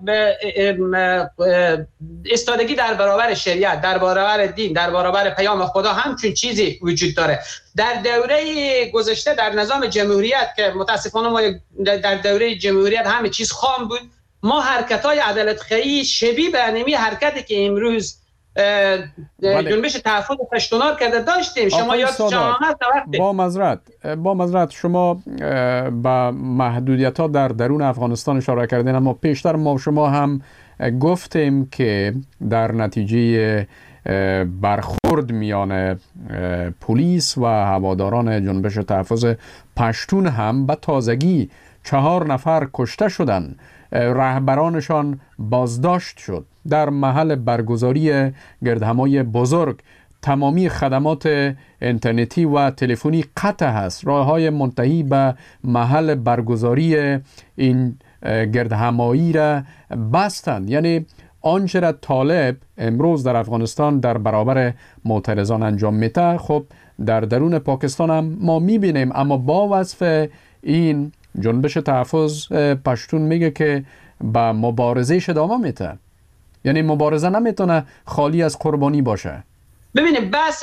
ایستادگی در برابر شریعت، در برابر دین، در برابر پیام خدا همچون چیزی وجود داره. در دوره گذشته در نظام جمهوریت که متاسفانه ما در دوره جمهوریت همه چیز خام بود، ما حرکت‌های عدالت خواهی شبیه به انمی حرکتی که امروز جنبش تحفظ پشتونار کرده داشتیم. شما یاد جامعه با مزرعت با مزرعت شما با محدودیت‌ها در درون افغانستان اشاره کردین، اما پیشتر ما شما هم گفتیم که در نتیجه برخورد میان پلیس و هواداران جنبش تحفظ پشتون هم به تازگی چهار نفر کشته شدند، رهبرانشان بازداشت شد. در محل برگزاری گردهمایی بزرگ تمامی خدمات اینترنتی و تلفنی قطع هست. راههای منتهی به محل برگزاری این گردهمایی را بستند. یعنی آنچه را طالب امروز در افغانستان در برابر معترضان انجام میده، خب در درون پاکستان هم ما میبینیم. اما با وصف این جنبش تحفظ پشتون میگه که با مبارزه ادامه میده، یعنی مبارزه نمیتونه خالی از قربانی باشه. ببینید بحث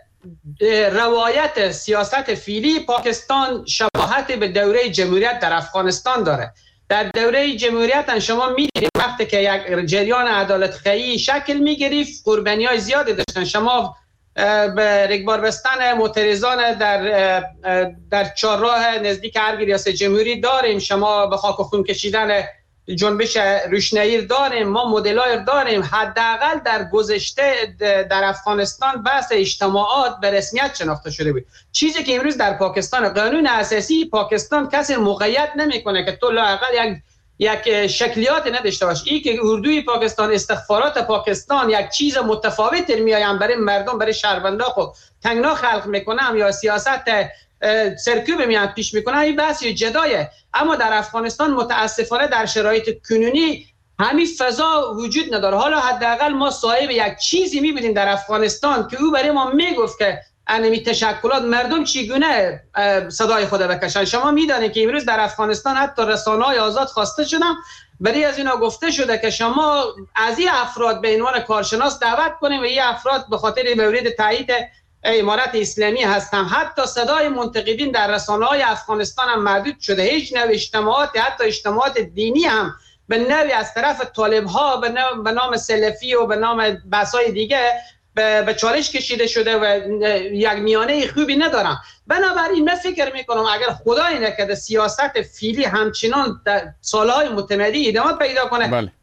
روایت سیاست فعلی پاکستان شباهت به دوره جمهوریت در افغانستان داره. در دوره جمهوریت شما می‌دیدید وقتی که یک جریان عدالت خواهی شکل می‌گرفت قربانی‌های زیادی داشتن. شما به رگبار بستن معترضان در در چهارراه نزدیک هر ریاست جمهوری داریم، شما به خاک و خون کشیدن جنبش روشنایی داریم، ما مدل‌های داریم. حداقل در گذشته در افغانستان بحث اجتماعات به رسمیت شناخته شده بود، چیزی که امروز در پاکستان قانون اساسی پاکستان کسی مقید نمیکنه که تو لااقل یک یک شکلیات نداشته باش. این که اردوی پاکستان، استخبارات پاکستان یک چیز متفاوت میایم برای مردم، برای شهروندا خود تنگنا خلق میکنم یا سیاست سرکوب میاد پیش میکنه، این بحث جدایه. اما در افغانستان متاسفانه در شرایط کنونی همین فضا وجود نداره. حالا حداقل ما صاحب یک چیزی میبینیم در افغانستان که او برای ما میگفت که انمی تشکلات مردم چگونه صدای خود بکشن. شما میدانید که امروز در افغانستان حتی رسانه‌های آزاد خواسته شدن، برای از اینا گفته شده که شما از این افراد به عنوان کارشناس دعوت کنیم و این افراد به خاطر مورد تایید امارت اسلامی هستن. حتی صدای منتقدین در رسانه‌های افغانستان هم محدود شده. هیچ نوع اجتماعات، حتی اجتماعات دینی هم به نوعی از طرف طالب‌ها به نام سلفی و به نام بحث‌های دیگه به چالش کشیده شده و یک میانه خوبی ندارن. بنابراین من فکر میکنم اگر خدای نکرده سیاست فعلی همچنان در سالهای متمدی ادامه پیدا کنه، بله.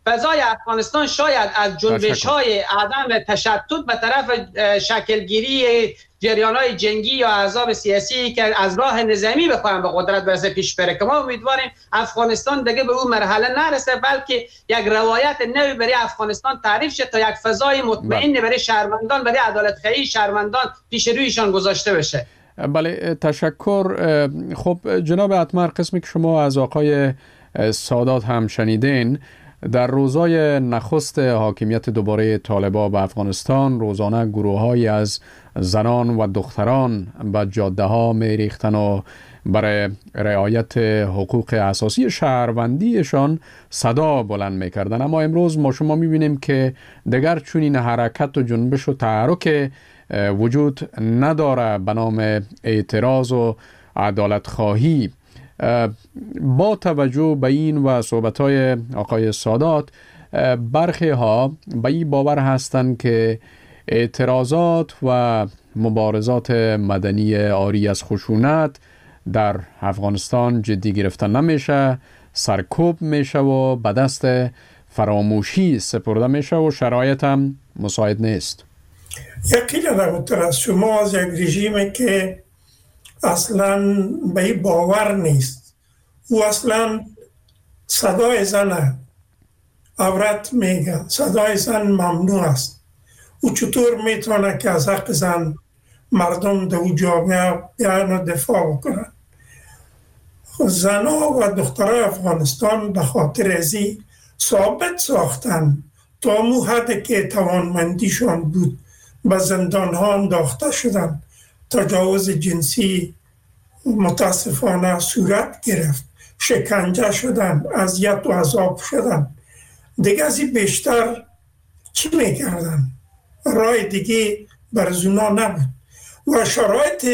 فضای افغانستان شاید از جنبش های عدم تشتت به طرف شکلگیری جریان های جنگی یا احزاب سیاسی که از راه نظامی بخواهند به قدرت برسه پیش بره، که ما امیدواریم افغانستان دیگه به اون مرحله نرسه، بلکه یک روایت نوی برای افغانستان تعریف شه تا یک فضای مطمئن برای شهروندان، برای عدالت خواهی شهروندان پیش رویشان گذاشته بشه. بله، تشکر. خب جناب اتمر، قسمی که شما از آقای سادات هم شنیدین، در روزهای نخست حاکمیت دوباره طالبان به افغانستان روزانه گروه‌هایی از زنان و دختران به جاده ها می ریختن و برای رعایت حقوق اساسی شهروندیشان صدا بلند می کردن. اما امروز ما شما می بینیم که دیگر چنین حرکت و جنبش و تحرک وجود نداره به نام اعتراض و عدالت خواهی. با توجه به این و صحبت‌های آقای سادات، برخی ها به این باور هستند که اعتراضات و مبارزات مدنی عاری از خشونت در افغانستان جدی گرفته نمیشه، سرکوب میشه و به دست فراموشی سپرده میشه و شرایط هم مساعد نیست. یقینا در از شما از یک رژیمی که اصلا به این باور نیست، او اصلا صدای زن عورت میگه، صدای زن ممنوع است. او چطور میتونه که از حق زن مردم در او جامعه بیان و دفاع بکنن؟ زنها و دخترای افغانستان به خاطر ازی ثابت ساختن تا مو حد که توانمندیشان بود به زندان ها انداخته شدن، تجاوز جنسی متاسفانه صورت گرفت، شکنجه شدن، اذیت و عذاب شدن. دیگه از این بیشتر چی میکردن؟ راه دیگه برای اونا نبود. و شرایط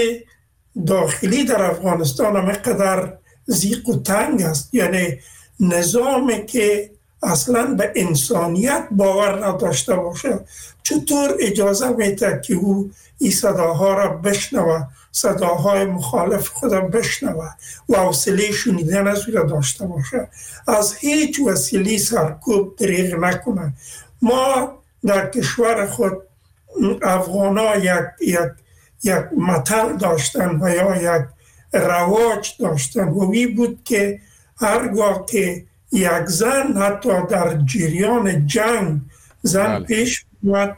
داخلی در افغانستان هم قدر زیق و تنگ است، یعنی نظامی که اصلا به انسانیت باور نداشته باشه چطور اجازه میده که او این صداها را بشنوه، صداهای مخالف خودم بشنوه و حوصله شنیدن از او را داشته باشه، از هیچ وسیله سرکوب دریغ نکنه. ما در کشور خود افغانا یک یک یک متل داشتن و یا یک رواج داشتن و وی بود که هرگاه که یک زن حتی در جریان جنگ زن بله. پیش میاد،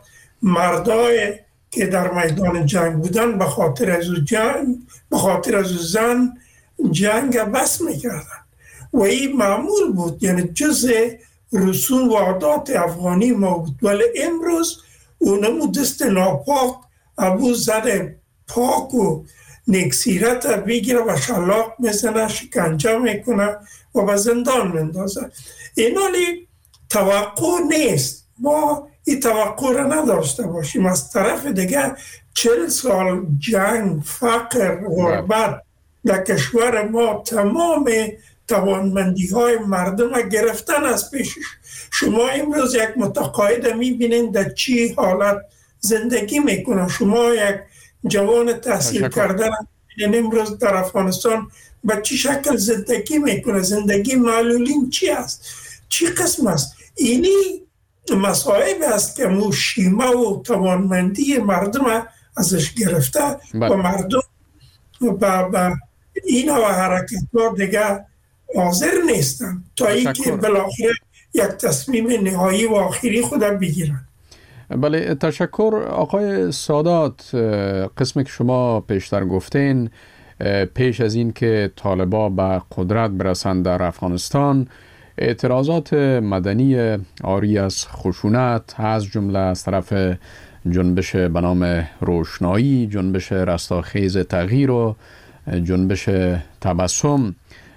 مردای که در میدان جنگ بودن به خاطر از جنگ به خاطر از زن جنگ بس میکردن و این معمول بود، یعنی جزء رسوم و عادات افغانی ما بود. ولی امروز اونمو دست ناپاک ابو زن پاک و نیکسیرت بگیره و شلاق میزنه، شکنجه میکنه و به زندان مندازه. این حالی توقع نیست، ما این توقع را نداشته باشیم. از طرف دیگه چل سال جنگ، فقر، غربت در کشور ما تمام توانمندی های مردم گرفتن از پیشش. شما امروز یک متقاعد میبینید در چی حالت زندگی میکنه. شما یک جوان تحصیل کرده امروز در افغانستان به چی شکل زندگی میکنه؟ زندگی معلولین چی است؟ چی قسم است؟ اینی مصائب است که مو شیمه و توانمندی مردم ازش گرفته بله. و مردم با این و حرکت ها دیگه حاضر نیستن تا اینکه بالاخره یک تصمیم نهایی و آخری خودم بگیرن. بله، تشکر. آقای سادات، قسمی که شما پیشتر گفتین پیش از این که طالبان به قدرت برسند در افغانستان، اعتراضات مدنی عاری از خشونت از جمله از طرف جنبش به نام روشنایی، جنبش رستاخیز تغییر و جنبش تبسم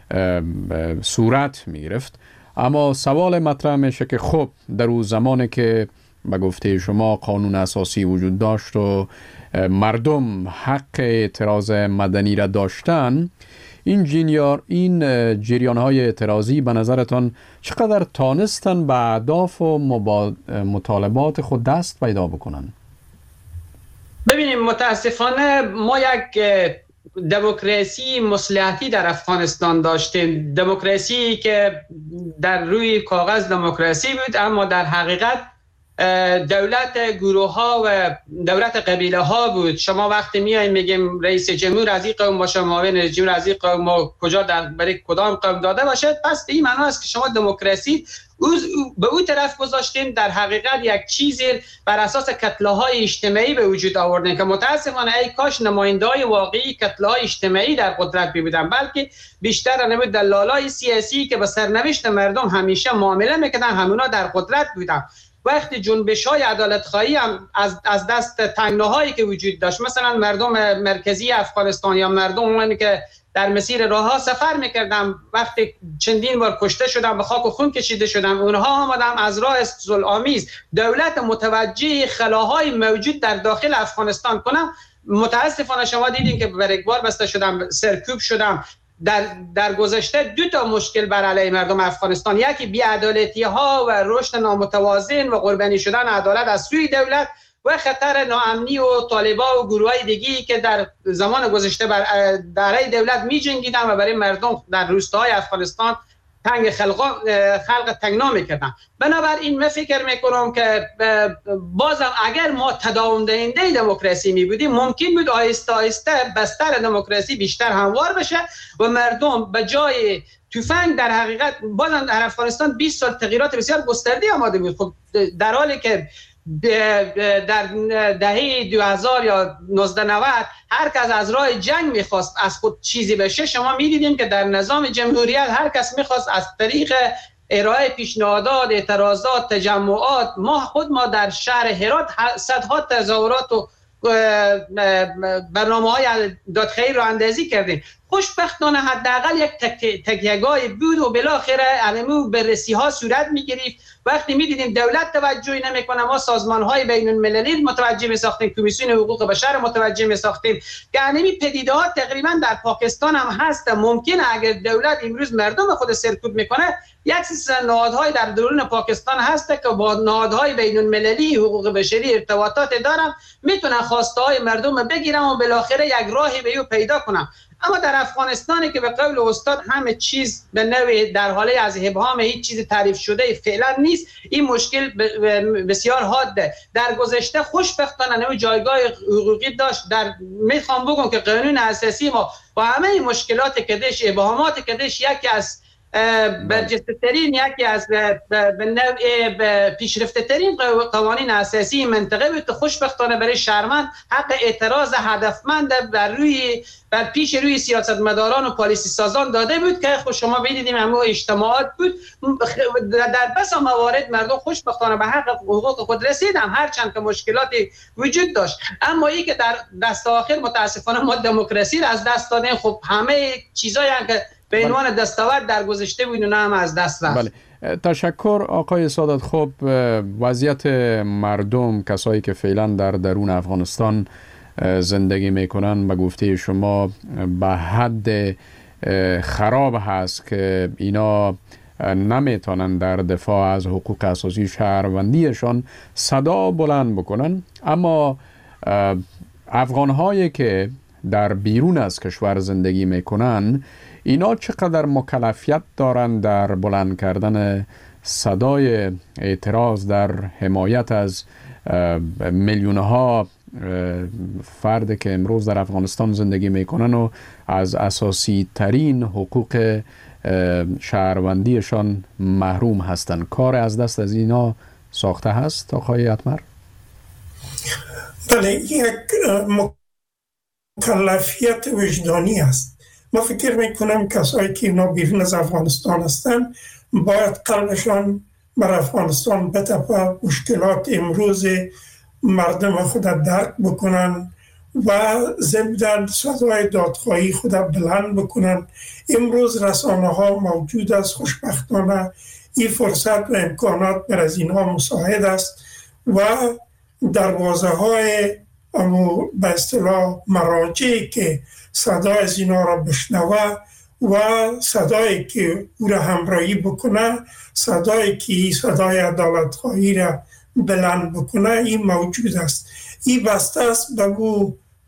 صورت می گرفت. اما سوال مطرح میشه که خب در اون زمانی که به گفته شما قانون اساسی وجود داشت و مردم حق اعتراض مدنی را داشتن، این جنیار این جریان های اعتراضی به نظرتان چقدر تانستن به اهداف و مطالبات خود دست پیدا بکنن؟ ببینیم، متاسفانه ما یک دموکراسی مصلحتی در افغانستان داشتیم، دموکراسی که در روی کاغذ دموکراسی بود اما در حقیقت دولت گروه ها و دولت قبیله ها بود. شما وقتی میاییم میگیم رئیس جمهور از این قوم باشه، معاون رئیس جمهور از این قوم و کجا در برای کدام قوم داده باشه، پس به این معنی است که شما دموکراسی به اون طرف گذاشتیم. در حقیقت یک چیزی بر اساس کتله های اجتماعی به وجود آوردن که متاسفانه ای کاش نماینده های واقعی کتله های اجتماعی در قدرت بودن، بلکه بیشتر نمود دلالای سیاسی که به سرنوشت مردم همیشه معامله میکردن همونا در قدرت بودن. وقتی جنبش های عدالت خواهی هم از از دست تنگناهایی که وجود داشت، مثلا مردم مرکزی افغانستان یا مردم اونایی که در مسیر راه ها سفر میکردن وقتی چندین بار کشته شدن، به خاک و خون کشیده شدن، اونها آمدن از راه صلح‌آمیز دولت متوجه خلاهای موجود در داخل افغانستان کنن. متاسفانه شما دیدین که بر اجبار بسته شدن، سرکوب شدن. در در گذشته دو تا مشکل بر علیه مردم افغانستان، یکی بی‌عدالتی ها و رشد نامتوازن و قربانی شدن عدالت از سوی دولت و خطر ناامنی و طالبان و گروهای دیگی که در زمان گذشته بر علیه دولت می جنگیدن و برای مردم در روستاهای افغانستان تنگ خلق خلق تنگنا میکردن. بنابراین من فکر میکنم که بازم اگر ما تداوم دهنده دموکراسی می بودیم ممکن بود آهسته آهسته بستر دموکراسی بیشتر هموار بشه و مردم به جای تفنگ در حقیقت بازم در افغانستان بیست سال تغییرات بسیار گسترده آمده بود. خب در حالی که در دهه دو هزار یا نوزده نود هر کس از راه جنگ میخواست از خود چیزی بشه، شما میدیدیم که در نظام جمهوریت هر کس میخواست از طریق ارائه پیشنهادات، اعتراضات، تجمعات، ما خود ما در شهر هرات صدها تظاهرات و برنامه‌های دادخواهی رو اندازی کردیم. خوشبختانه حداقل یک تکیه‌گاهی بود و بالاخره علمو بررسی ها صورت می‌گرفت. وقتی می‌دیدیم دولت توجهی نمی‌کنه، ما سازمان‌های بین‌المللی متوجه می‌ساختیم، کمیسیون حقوق بشر متوجه می‌ساختیم که همین پدیده‌ها تقریبا در پاکستان هم هست. ممکنه اگر دولت امروز مردم خود سرکوب می‌کنه، یک سلسله نهادهای در درون پاکستان هست که با نهادهای بین‌المللی حقوق بشری ارتباطات دارن، میتونن خواسته‌های مردم بگیرن و بالاخره یک راهی به او پیدا کنن. اما در افغانستانی که به قول استاد همه چیز به نوعی در حاله از ابهام، هیچ چیز تعریف شده فعلا نیست، این مشکل بسیار حاده. در گذشته خوشبختانه نوع جایگاه حقوقی داشت. در میخوام بگم که قانون اساسی ما با همه مشکلات که داشت، ابهامات که داشت، یکی از برجسته ترین، یکی از به نوع پیشرفته ترین قوانین اساسی منطقه بود. خوشبختانه برای شهروند حق اعتراض هدفمند بر روی بر پیش روی سیاستمداران و پالیسی سازان داده بود که خود شما ببینید همه اجتماعات بود. در بسا موارد مردم خوشبختانه به حق حقوق خود رسیدن، هرچند که مشکلاتی وجود داشت. اما این که در دست آخر متاسفانه ما دموکراسی را از دست دادیم. خب همه چیزایی که به عنوان دستاورد در گذشته بود اونها هم از دست رفت. بله. تشکر آقای سادات. خب وضعیت مردم، کسایی که فعلا در درون افغانستان زندگی میکنن، به گفته شما به حد خراب هست که اینا نمیتونن در دفاع از حقوق اساسی شهروندیشان صدا بلند بکنن. اما افغانهایی که در بیرون از کشور زندگی میکنن، اینا چقدر مکلفیت دارن در بلند کردن صدای اعتراض در حمایت از میلیونها فرد که امروز در افغانستان زندگی میکنن و از اساسی ترین حقوق شهروندیشان محروم هستند؟ کار از دست از اینا ساخته هست آقای اتمر؟ بله، یک مکلفیت وجدانی است. ما فکر میکنم کسایی که اینا بیرون از افغانستان هستن باید قلبشان بر افغانستان بتپه، مشکلات امروز مردم خود درک بکنن و ضمن صدای دادخواهی خود بلند بکنن. امروز رسانه ها موجود است، خوشبختانه این فرصت و امکانات بر از اینها مساعد است و دروازه های امو به اصطلاح مراجعی که صدای از اینا را بشنوه و صدایی که او را همراهی بکنه، صدایی که صدای عدالت خواهی را بلند بکنه، این موجود است. این بسته است به او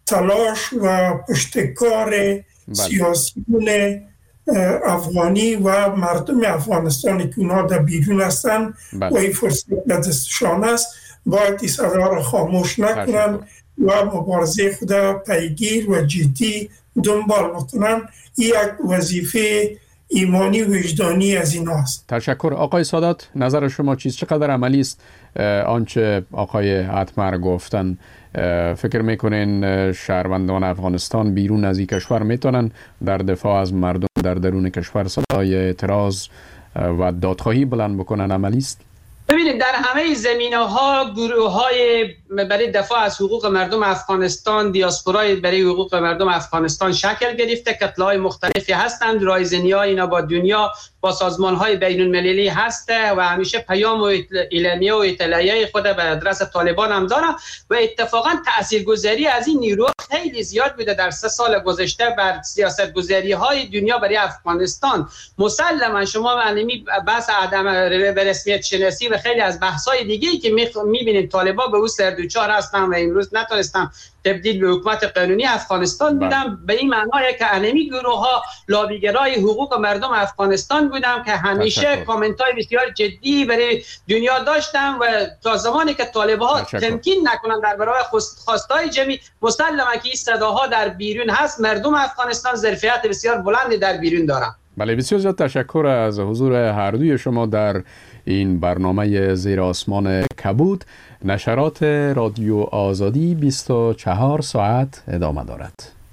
تلاش و پشتکار سیاسیون افغانی و مردم افغانستان که اونا در بیرون هستن و این فرصت در دستشان است، باید این صدا را خاموش نکنن و مبارزه خود پیگیر و جدی دنبال بکنن. این یک وظیفه ایمانی وجدانی از این است. تشکر. آقای سادات، نظر شما چیست؟ چقدر عملی است آنچه آقای اتمر گفتن؟ فکر میکنین شهروندان افغانستان بیرون از این کشور میتونن در دفاع از مردم در درون کشور صدای اعتراض و دادخواهی بلند بکنن؟ عملی است؟ ببینید، در همه زمینه‌ها گروه‌های برای دفاع از حقوق مردم افغانستان، دیاسپورای برای حقوق مردم افغانستان شکل گرفته. کتله‌های مختلفی هستند. رایزنی‌ها اینا با دنیا، با سازمان‌های بین‌المللی هسته و همیشه پیام و اعلامیه و اطلاعیه خود به آدرس طالبان هم داره و اتفاقا تاثیرگذاری از این نیرو خیلی زیاد بوده در سه سال گذشته بر سیاست‌گذاری‌های دنیا برای افغانستان. مسلما شما معلومی بحث عدم رسمیت شناسی و خیلی از بحث‌های دیگه‌ای که می‌بینید طالبان به او سردوچار هستن و امروز نتونستن تبدیل به حکومت قانونی افغانستان بودم، به این معنای که انمی گروه‌ها لابیگرای حقوق مردم افغانستان بودم که همیشه کامنت‌های بسیار جدی برای دنیا داشتم و تا زمانی که طالب‌ها تمکین نکنن در برابر خواست‌های جمعی، مسلماً که این صداها در بیرون هست. مردم افغانستان ظرفیت بسیار بلندی در بیرون دارن. بله، بسیار زیاد تشکر از حضور هر دوی شما در این برنامه زیر آسمان کبود. نشرات رادیو آزادی بیست و چهار ساعت ادامه دارد.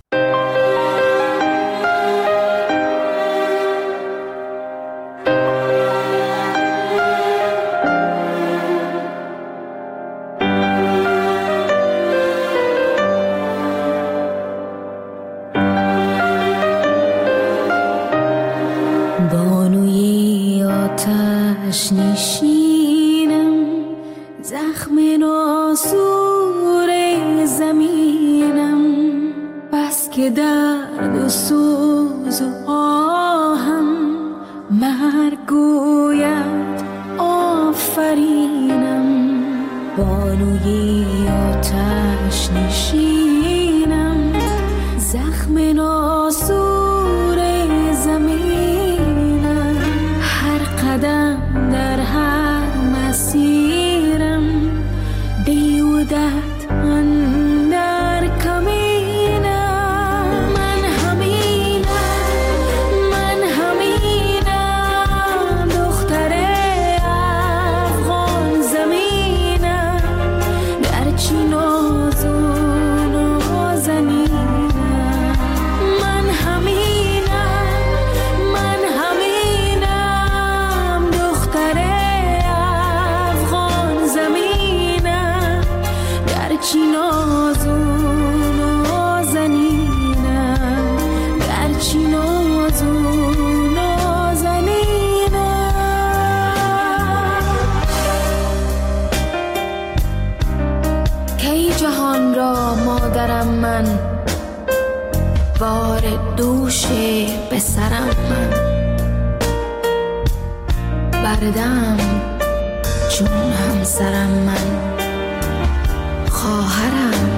بانوی آتش نشینم، زخم ناسور زمینم، بس که درد و سوز و آهم مرگ گوید آفرینم. بانوی آتش نشینم، زخم ناسور زمینم، هر قدم در هر مسیرم بیودت اندر کمینم. من همینم، من همینم، دختر افغان زمینم، گرچه ناز و نازنینم. من همینم، من همینم، دختر افغان زمینم، گرچه ناز و نازنینم، گرچه ناز و نازنینم. کی جهان را مادرم من، بار دوش به سرم من، بردم چون همسرم من، خواهرم